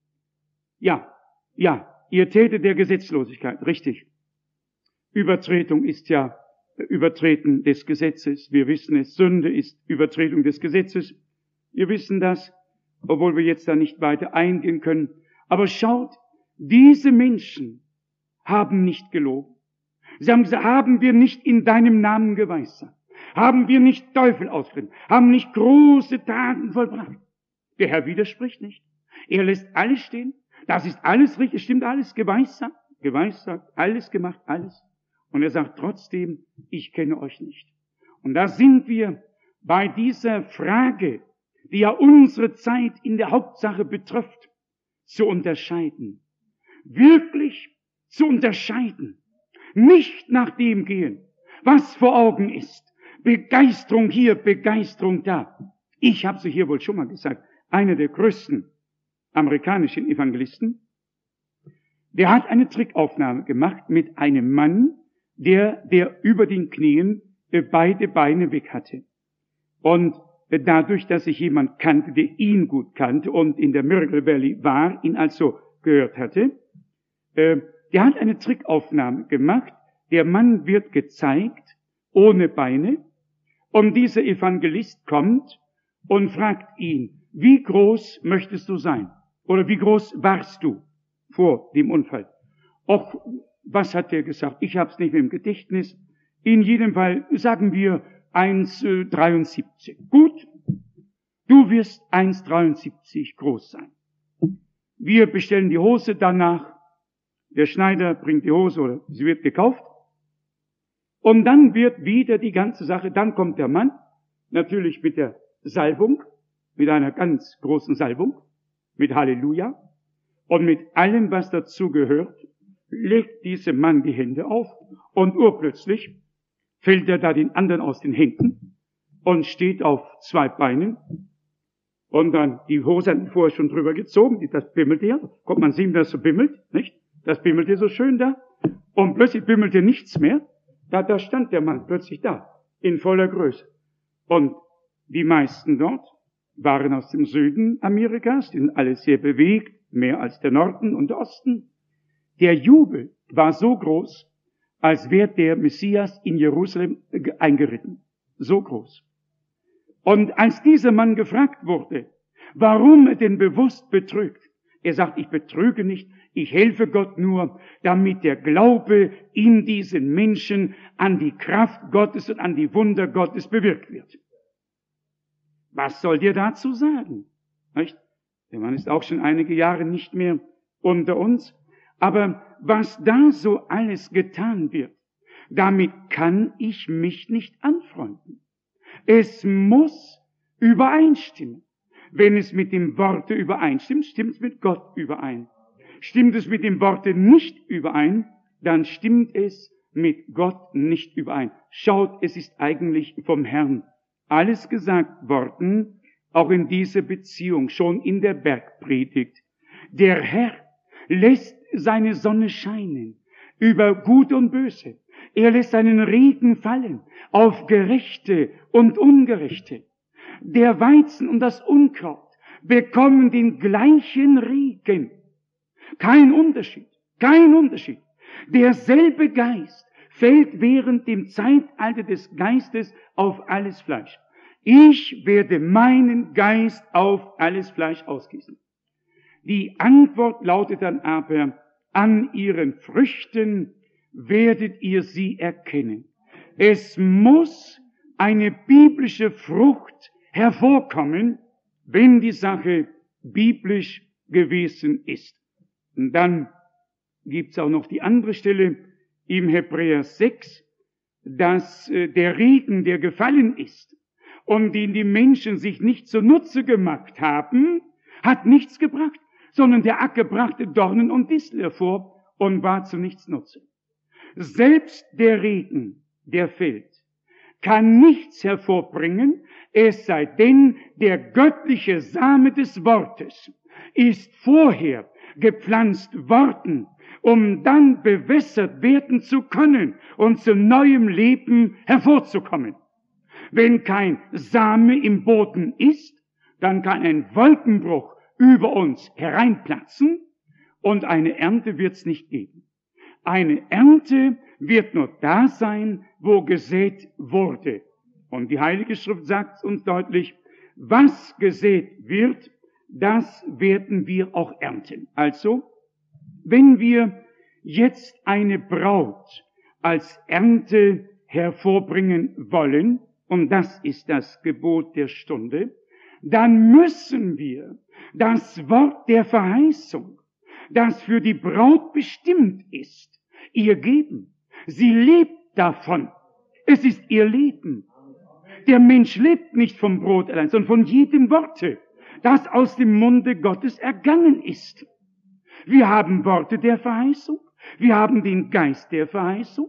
Ja, ja, ihr Täter der Gesetzlosigkeit, richtig. Übertretung ist ja Übertreten des Gesetzes. Wir wissen es, Sünde ist Übertretung des Gesetzes. Wir wissen das, obwohl wir jetzt da nicht weiter eingehen können. Aber schaut, diese Menschen haben nicht gelogen. Sie haben gesagt, haben wir nicht in deinem Namen geweissagt? Haben wir nicht Teufel ausgetrieben? Haben nicht große Taten vollbracht? Der Herr widerspricht nicht. Er lässt alles stehen. Das ist alles richtig, stimmt alles, geweissagt, geweissagt, alles gemacht, alles. Und er sagt trotzdem, ich kenne euch nicht. Und da sind wir bei dieser Frage, die ja unsere Zeit in der Hauptsache betrifft, zu unterscheiden. Wirklich zu unterscheiden. Nicht nach dem gehen, was vor Augen ist. Begeisterung hier, Begeisterung da. Ich habe sie hier wohl schon mal gesagt. Einer der größten amerikanischen Evangelisten, der hat eine Trickaufnahme gemacht mit einem Mann, der, der über den Knien beide Beine weg hatte. Und dadurch, dass sich jemand kannte, der ihn gut kannte und in der Miracle Valley war, ihn also gehört hatte, äh, der hat eine Trickaufnahme gemacht. Der Mann wird gezeigt, ohne Beine, und dieser Evangelist kommt und fragt ihn, wie groß möchtest du sein? Oder wie groß warst du vor dem Unfall? Och, was hat der gesagt? Ich habe es nicht mehr im Gedächtnis. In jedem Fall sagen wir eins Komma dreiundsiebzig. Gut, du wirst eins Komma dreiundsiebzig groß sein. Wir bestellen die Hose danach. Der Schneider bringt die Hose oder sie wird gekauft. Und dann wird wieder die ganze Sache, dann kommt der Mann, natürlich mit der Salbung, mit einer ganz großen Salbung, mit Halleluja und mit allem, was dazu gehört, legt dieser Mann die Hände auf und urplötzlich fällt er da den anderen aus den Händen und steht auf zwei Beinen und dann die Hose hat vorher schon drüber gezogen, das bimmelte ja, kommt man sehen, dass so bimmelt, nicht? Das bimmelte so schön da und plötzlich bimmelte nichts mehr, da, da stand der Mann plötzlich da, in voller Größe. Und die meisten dort waren aus dem Süden Amerikas, die sind alle sehr bewegt, mehr als der Norden und der Osten. Der Jubel war so groß, als wäre der Messias in Jerusalem eingeritten. So groß. Und als dieser Mann gefragt wurde, warum er denn bewusst betrügt, er sagt, ich betrüge nicht, ich helfe Gott nur, damit der Glaube in diesen Menschen an die Kraft Gottes und an die Wunder Gottes bewirkt wird. Was soll dir dazu sagen? Nicht? Der Mann ist auch schon einige Jahre nicht mehr unter uns. Aber was da so alles getan wird, damit kann ich mich nicht anfreunden. Es muss übereinstimmen. Wenn es mit dem Worte übereinstimmt, stimmt es mit Gott überein. Stimmt es mit dem Worte nicht überein, dann stimmt es mit Gott nicht überein. Schaut, es ist eigentlich vom Herrn alles gesagt worden, auch in dieser Beziehung, schon in der Bergpredigt. Der Herr lässt seine Sonne scheinen über Gut und Böse. Er lässt seinen Regen fallen auf Gerechte und Ungerechte. Der Weizen und das Unkraut bekommen den gleichen Regen. Kein Unterschied, kein Unterschied. Derselbe Geist fällt während dem Zeitalter des Geistes auf alles Fleisch. Ich werde meinen Geist auf alles Fleisch ausgießen. Die Antwort lautet dann aber, an ihren Früchten werdet ihr sie erkennen. Es muss eine biblische Frucht hervorkommen, wenn die Sache biblisch gewesen ist. Und dann gibt's auch noch die andere Stelle im Hebräer sechs, dass äh, der Regen, der gefallen ist und den die Menschen sich nicht zunutze gemacht haben, hat nichts gebracht, sondern der Acker brachte Dornen und Distel hervor und war zu nichts Nutze. Selbst der Regen, der fällt, kann nichts hervorbringen, es sei denn, der göttliche Same des Wortes ist vorher gepflanzt worden, um dann bewässert werden zu können und zu neuem Leben hervorzukommen. Wenn kein Same im Boden ist, dann kann ein Wolkenbruch über uns hereinplatzen und eine Ernte wird's nicht geben. Eine Ernte wird nur da sein, wo gesät wurde. Und die Heilige Schrift sagt uns deutlich, was gesät wird, das werden wir auch ernten. Also, wenn wir jetzt eine Braut als Ernte hervorbringen wollen, und das ist das Gebot der Stunde, dann müssen wir das Wort der Verheißung, das für die Braut bestimmt ist, ihr geben. Sie lebt davon. Es ist ihr Leben. Der Mensch lebt nicht vom Brot allein, sondern von jedem Worte, das aus dem Munde Gottes ergangen ist. Wir haben Worte der Verheißung, wir haben den Geist der Verheißung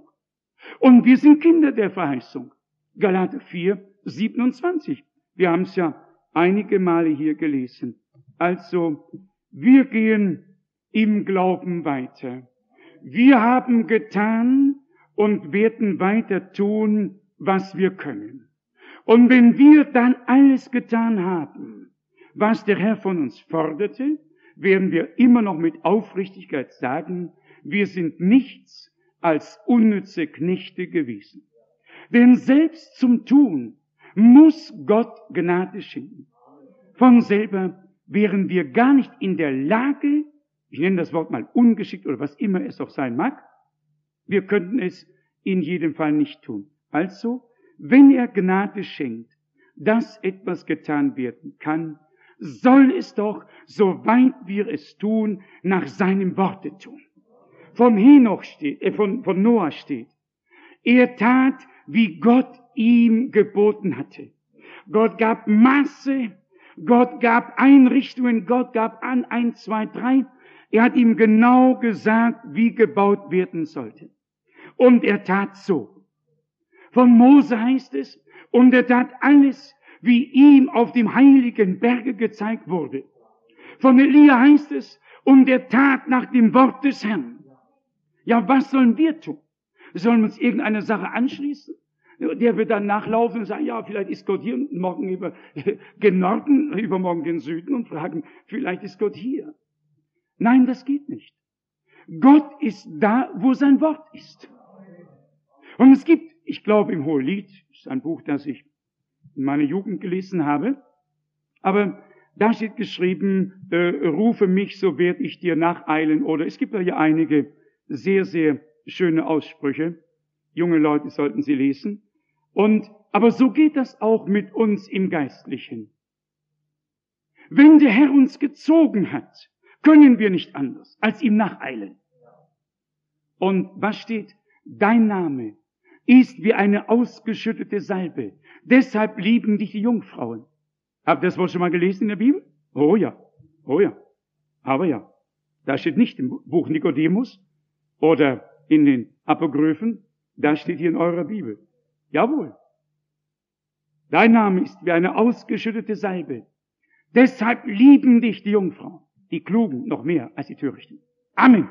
und wir sind Kinder der Verheißung. Galater vier, siebenundzwanzig. Wir haben es ja einige Male hier gelesen. Also, wir gehen im Glauben weiter. Wir haben getan und werden weiter tun, was wir können. Und wenn wir dann alles getan haben, was der Herr von uns forderte, werden wir immer noch mit Aufrichtigkeit sagen, wir sind nichts als unnütze Knechte gewesen. Denn selbst zum Tun muss Gott Gnade schenken. Von selber wären wir gar nicht in der Lage, ich nenne das Wort mal ungeschickt oder was immer es auch sein mag, wir könnten es in jedem Fall nicht tun. Also, wenn er Gnade schenkt, dass etwas getan werden kann, soll es doch, soweit wir es tun, nach seinem Worte tun. Von Henoch steht, äh, von, von Noah steht, er tat, wie Gott ihm geboten hatte. Gott gab Maße, Gott gab Einrichtungen, Gott gab an, eins, zwei, drei. Er hat ihm genau gesagt, wie gebaut werden sollte. Und er tat so. Von Mose heißt es, und er tat alles, wie ihm auf dem heiligen Berge gezeigt wurde. Von Elia heißt es, und er tat nach dem Wort des Herrn. Ja, was sollen wir tun? Sollen wir uns irgendeiner Sache anschließen, der wir dann nachlaufen und sagen, ja, vielleicht ist Gott hier und morgen über, gen Norden, übermorgen gen Süden und fragen, vielleicht ist Gott hier. Nein, das geht nicht. Gott ist da, wo sein Wort ist. Und es gibt, ich glaube im Hohelied, das ist ein Buch, das ich in meiner Jugend gelesen habe, aber da steht geschrieben, äh, rufe mich, so werde ich dir nacheilen. Oder es gibt da ja einige sehr, sehr schöne Aussprüche. Junge Leute sollten sie lesen. Und, aber so geht das auch mit uns im Geistlichen. Wenn der Herr uns gezogen hat, können wir nicht anders, als ihm nacheilen. Und was steht? Dein Name ist wie eine ausgeschüttete Salbe. Deshalb lieben dich die Jungfrauen. Habt ihr das wohl schon mal gelesen in der Bibel? Oh ja, oh ja, aber ja. Da steht nicht im Buch Nikodemus oder in den Apokryphen, das steht hier in eurer Bibel. Jawohl. Dein Name ist wie eine ausgeschüttete Salbe. Deshalb lieben dich die Jungfrauen, die Klugen noch mehr als die Törichten. Amen.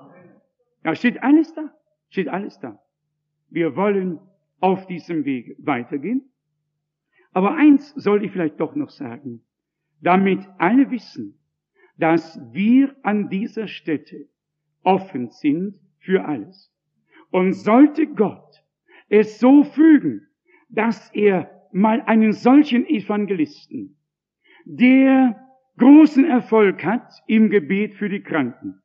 Da steht alles da, steht alles da. Wir wollen auf diesem Weg weitergehen. Aber eins sollte ich vielleicht doch noch sagen, damit alle wissen, dass wir an dieser Stätte offen sind für alles. Und sollte Gott es so fügen, dass er mal einen solchen Evangelisten, der großen Erfolg hat im Gebet für die Kranken,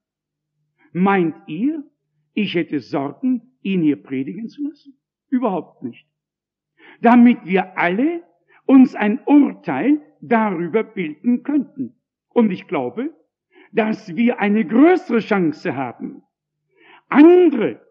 meint ihr, ich hätte Sorgen, ihn hier predigen zu lassen? Überhaupt nicht. Damit wir alle uns ein Urteil darüber bilden könnten. Und ich glaube, dass wir eine größere Chance haben, andere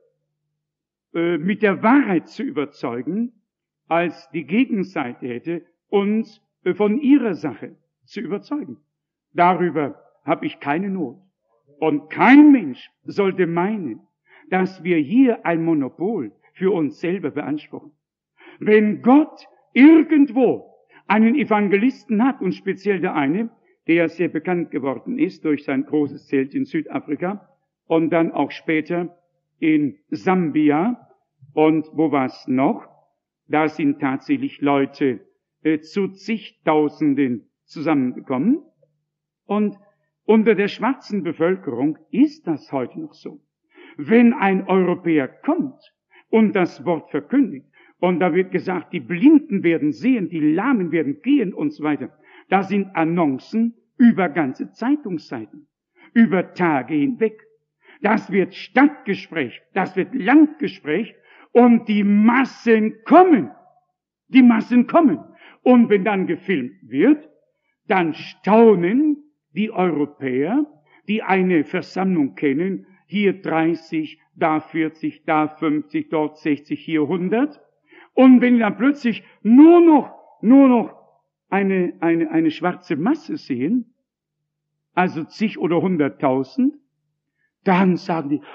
äh, mit der Wahrheit zu überzeugen, als die Gegenseite hätte, uns äh, von ihrer Sache zu überzeugen. Darüber habe ich keine Not. Und kein Mensch sollte meinen, dass wir hier ein Monopol für uns selber beanspruchen. Wenn Gott irgendwo einen Evangelisten hat, und speziell der eine, der sehr bekannt geworden ist durch sein großes Zelt in Südafrika und dann auch später in Sambia und wo war es noch? Da sind tatsächlich Leute äh, zu zigtausenden zusammengekommen. Und unter der schwarzen Bevölkerung ist das heute noch so. Wenn ein Europäer kommt und das Wort verkündigt, und da wird gesagt, die Blinden werden sehen, die Lahmen werden gehen und so weiter. Da sind Annoncen über ganze Zeitungsseiten, über Tage hinweg. Das wird Stadtgespräch, das wird Landgespräch und die Massen kommen. Die Massen kommen. Und wenn dann gefilmt wird, dann staunen die Europäer, die eine Versammlung kennen, hier dreißig, da vierzig, da fünfzig, dort sechzig, hier hundert. Und wenn dann plötzlich nur noch, nur noch eine, eine, eine schwarze Masse sehen, also zig oder hunderttausend, dann sagen die,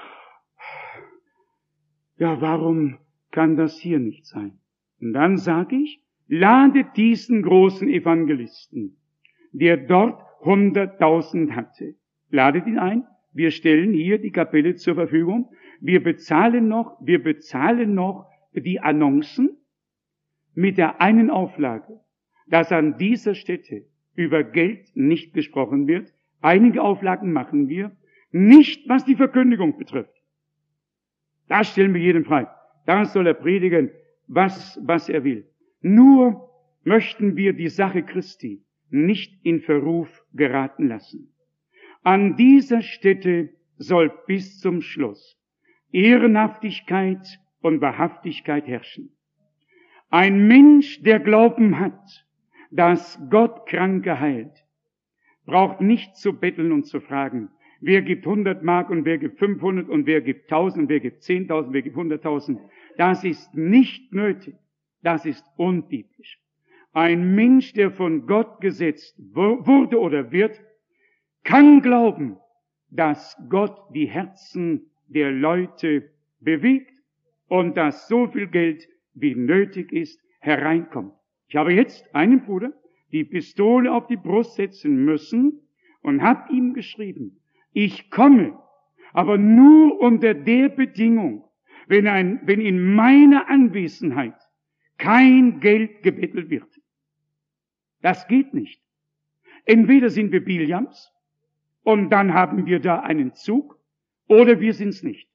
ja, warum kann das hier nicht sein? Und dann sage ich, lade diesen großen Evangelisten, der dort hunderttausend hatte, ladet ihn ein. Wir stellen hier die Kapelle zur Verfügung. Wir bezahlen noch, wir bezahlen noch die Annoncen mit der einen Auflage, dass an dieser Stätte über Geld nicht gesprochen wird. Einige Auflagen machen wir, nicht was die Verkündigung betrifft. Da stellen wir jeden frei. Da soll er predigen, was, was er will. Nur möchten wir die Sache Christi nicht in Verruf geraten lassen. An dieser Stätte soll bis zum Schluss Ehrenhaftigkeit und Wahrhaftigkeit herrschen. Ein Mensch, der Glauben hat, dass Gott Kranke heilt, braucht nicht zu betteln und zu fragen, wer gibt hundert Mark und wer gibt fünfhundert und wer gibt tausend und wer gibt zehntausend, wer gibt hunderttausend. Das ist nicht nötig. Das ist unbiblisch. Ein Mensch, der von Gott gesetzt wurde oder wird, kann glauben, dass Gott die Herzen der Leute bewegt und dass so viel Geld, wie nötig ist, hereinkommt. Ich habe jetzt einen Bruder die Pistole auf die Brust setzen müssen und habe ihm geschrieben, ich komme, aber nur unter der Bedingung, wenn, ein, wenn in meiner Anwesenheit kein Geld gebettelt wird. Das geht nicht. Entweder sind wir Biljams und dann haben wir da einen Zug, oder wir sind's nicht.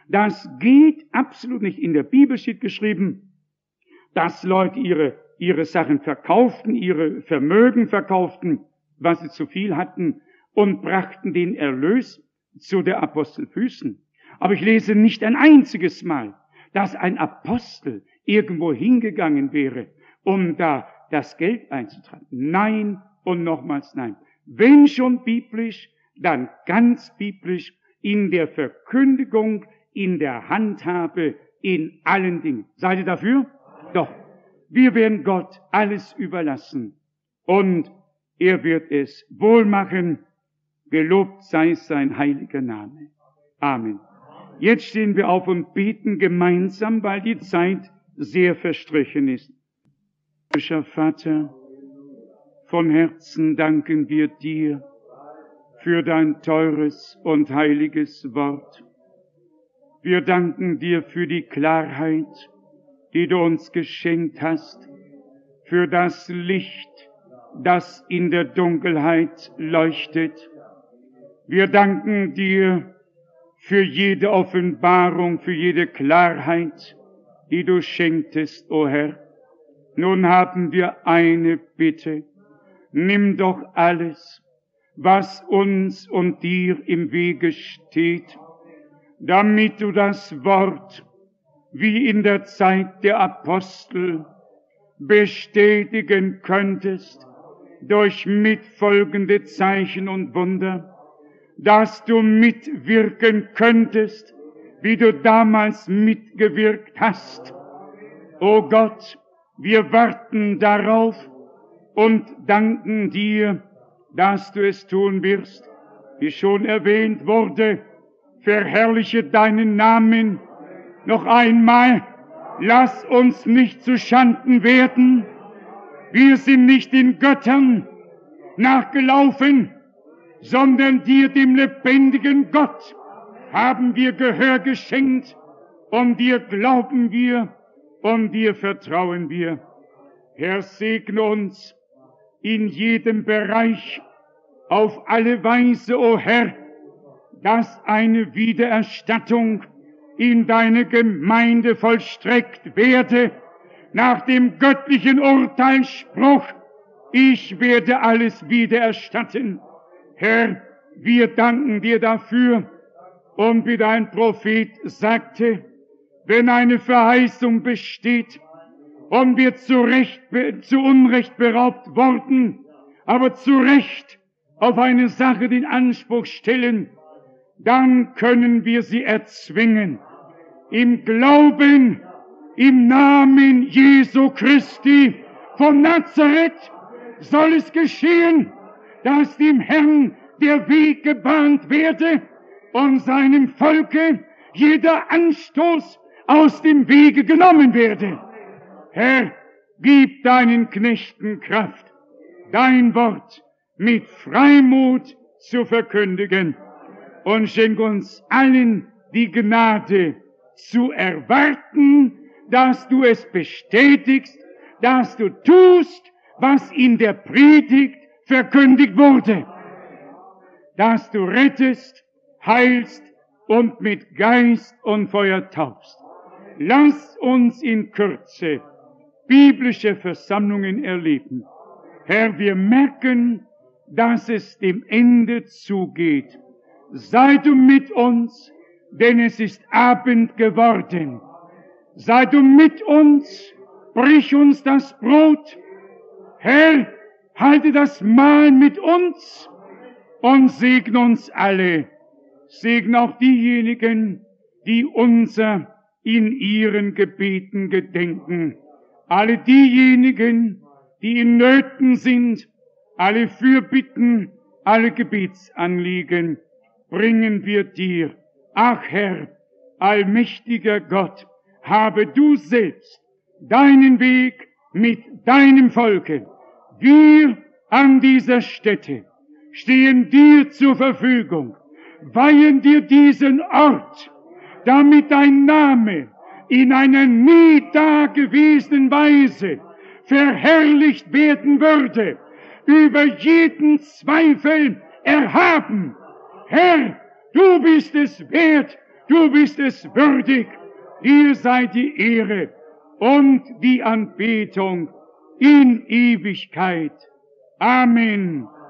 Das geht absolut nicht. In der Bibel steht geschrieben, dass Leute ihre, ihre Sachen verkauften, ihre Vermögen verkauften, was sie zu viel hatten, und brachten den Erlös zu der Apostel Füßen. Aber ich lese nicht ein einziges Mal, dass ein Apostel irgendwo hingegangen wäre, um da das Geld einzutragen. Nein und nochmals nein. Wenn schon biblisch, dann ganz biblisch in der Verkündigung, in der Handhabe, in allen Dingen. Seid ihr dafür? Doch. Wir werden Gott alles überlassen. Und er wird es wohl machen. Gelobt sei sein heiliger Name. Amen. Jetzt stehen wir auf und beten gemeinsam, weil die Zeit sehr verstrichen ist. Himmlischer Vater, von Herzen danken wir dir für dein teures und heiliges Wort. Wir danken dir für die Klarheit, die du uns geschenkt hast, für das Licht, das in der Dunkelheit leuchtet. Wir danken dir für jede Offenbarung, für jede Klarheit, die du schenktest, o Herr. Nun haben wir eine Bitte. Nimm doch alles, was uns und dir im Wege steht, damit du das Wort, wie in der Zeit der Apostel, bestätigen könntest durch mitfolgende Zeichen und Wunder, dass du mitwirken könntest, wie du damals mitgewirkt hast. O Gott, wir warten darauf und danken dir, dass du es tun wirst. Wie schon erwähnt wurde, verherrliche deinen Namen. Noch einmal, lass uns nicht zu Schanden werden. Wir sind nicht den Göttern nachgelaufen, sondern dir, dem lebendigen Gott, haben wir Gehör geschenkt, und dir glauben wir, und dir vertrauen wir. Herr, segne uns in jedem Bereich auf alle Weise, o Herr, dass eine Wiedererstattung in deine Gemeinde vollstreckt werde, nach dem göttlichen Urteilsspruch, ich werde alles wiedererstatten. Herr, wir danken dir dafür, und wie dein Prophet sagte, wenn eine Verheißung besteht und wir zu Recht, zu Unrecht beraubt worden, aber zu Recht auf eine Sache den Anspruch stellen, dann können wir sie erzwingen. Im Glauben, im Namen Jesu Christi von Nazareth soll es geschehen, dass dem Herrn der Weg gebahnt werde und seinem Volke jeder Anstoß aus dem Wege genommen werde. Herr, gib deinen Knechten Kraft, dein Wort mit Freimut zu verkündigen, und schenk uns allen die Gnade zu erwarten, dass du es bestätigst, dass du tust, was in der Predigt verkündigt wurde, dass du rettest, heilst und mit Geist und Feuer taufst. Lass uns in Kürze biblische Versammlungen erleben. Herr, wir merken, dass es dem Ende zugeht. Sei du mit uns, denn es ist Abend geworden. Sei du mit uns, brich uns das Brot. Herr, halte das Mahl mit uns und segne uns alle. Segne auch diejenigen, die unser in ihren Gebeten gedenken. Alle diejenigen, die in Nöten sind, alle Fürbitten, alle Gebetsanliegen bringen wir dir. Ach Herr, allmächtiger Gott, habe du selbst deinen Weg mit deinem Volke. Wir an dieser Stätte stehen dir zur Verfügung, weihen dir diesen Ort, damit dein Name in einer nie dagewesenen Weise verherrlicht werden würde, über jeden Zweifel erhaben. Herr, du bist es wert, Du bist es würdig. Dir sei die Ehre und die Anbetung in Ewigkeit. Amen.